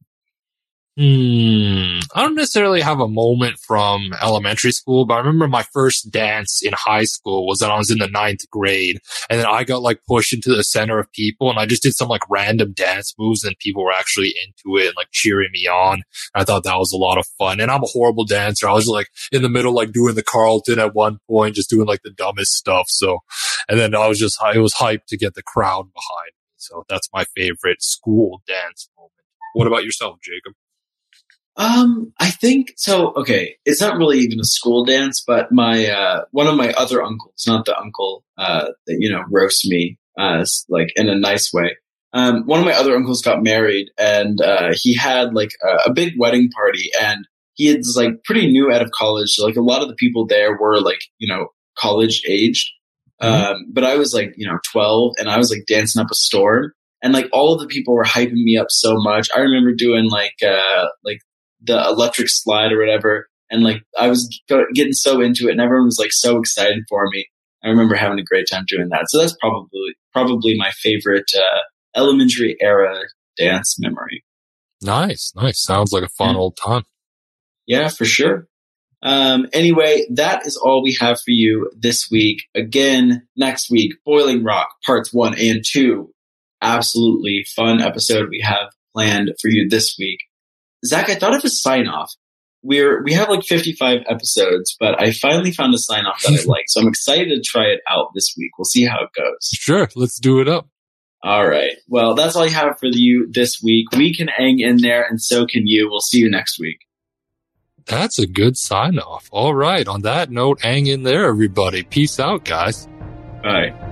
Hmm. I don't necessarily have a moment from elementary school, but I remember my first dance in high school was when I was in the ninth grade. And then I got like pushed into the center of people and I just did some like random dance moves and people were actually into it and like cheering me on. I thought that was a lot of fun. And I'm a horrible dancer. I was like in the middle, like doing the Carlton at one point, just doing like the dumbest stuff. So, and then I was just, it was hyped to get the crowd behind me. So that's my favorite school dance moment. What about yourself, Jacob? Um, I think so. Okay, it's not really even a school dance, but my uh, one of my other uncles, not the uncle uh, that you know roasts me, uh, like in a nice way. Um, one of my other uncles got married, and uh, he had like a, a big wedding party, and he is like pretty new out of college, so like a lot of the people there were like you know college aged. Mhm. Um, but I was like you know twelve, and I was like dancing up a storm, and like all of the people were hyping me up so much. I remember doing like uh, like. the electric slide or whatever. And like, I was go- getting so into it and everyone was like so excited for me. I remember having a great time doing that. So that's probably, probably my favorite, uh, elementary era dance memory. Nice, nice. Sounds like a fun Yeah. old time. Yeah, for sure. Um, anyway, that is all we have for you this week. Again, next week, Boiling Rock parts one and two. Absolutely fun episode we have planned for you this week. Zach, I thought of a sign off. We're, we have like fifty-five episodes, but I finally found a sign off that I like. So I'm excited to try it out this week. We'll see how it goes. Sure, let's do it up. All right. Well, that's all I have for you this week. We can hang in there and so can you. We'll see you next week. That's a good sign off. All right. On that note, hang in there, everybody. Peace out, guys. Bye.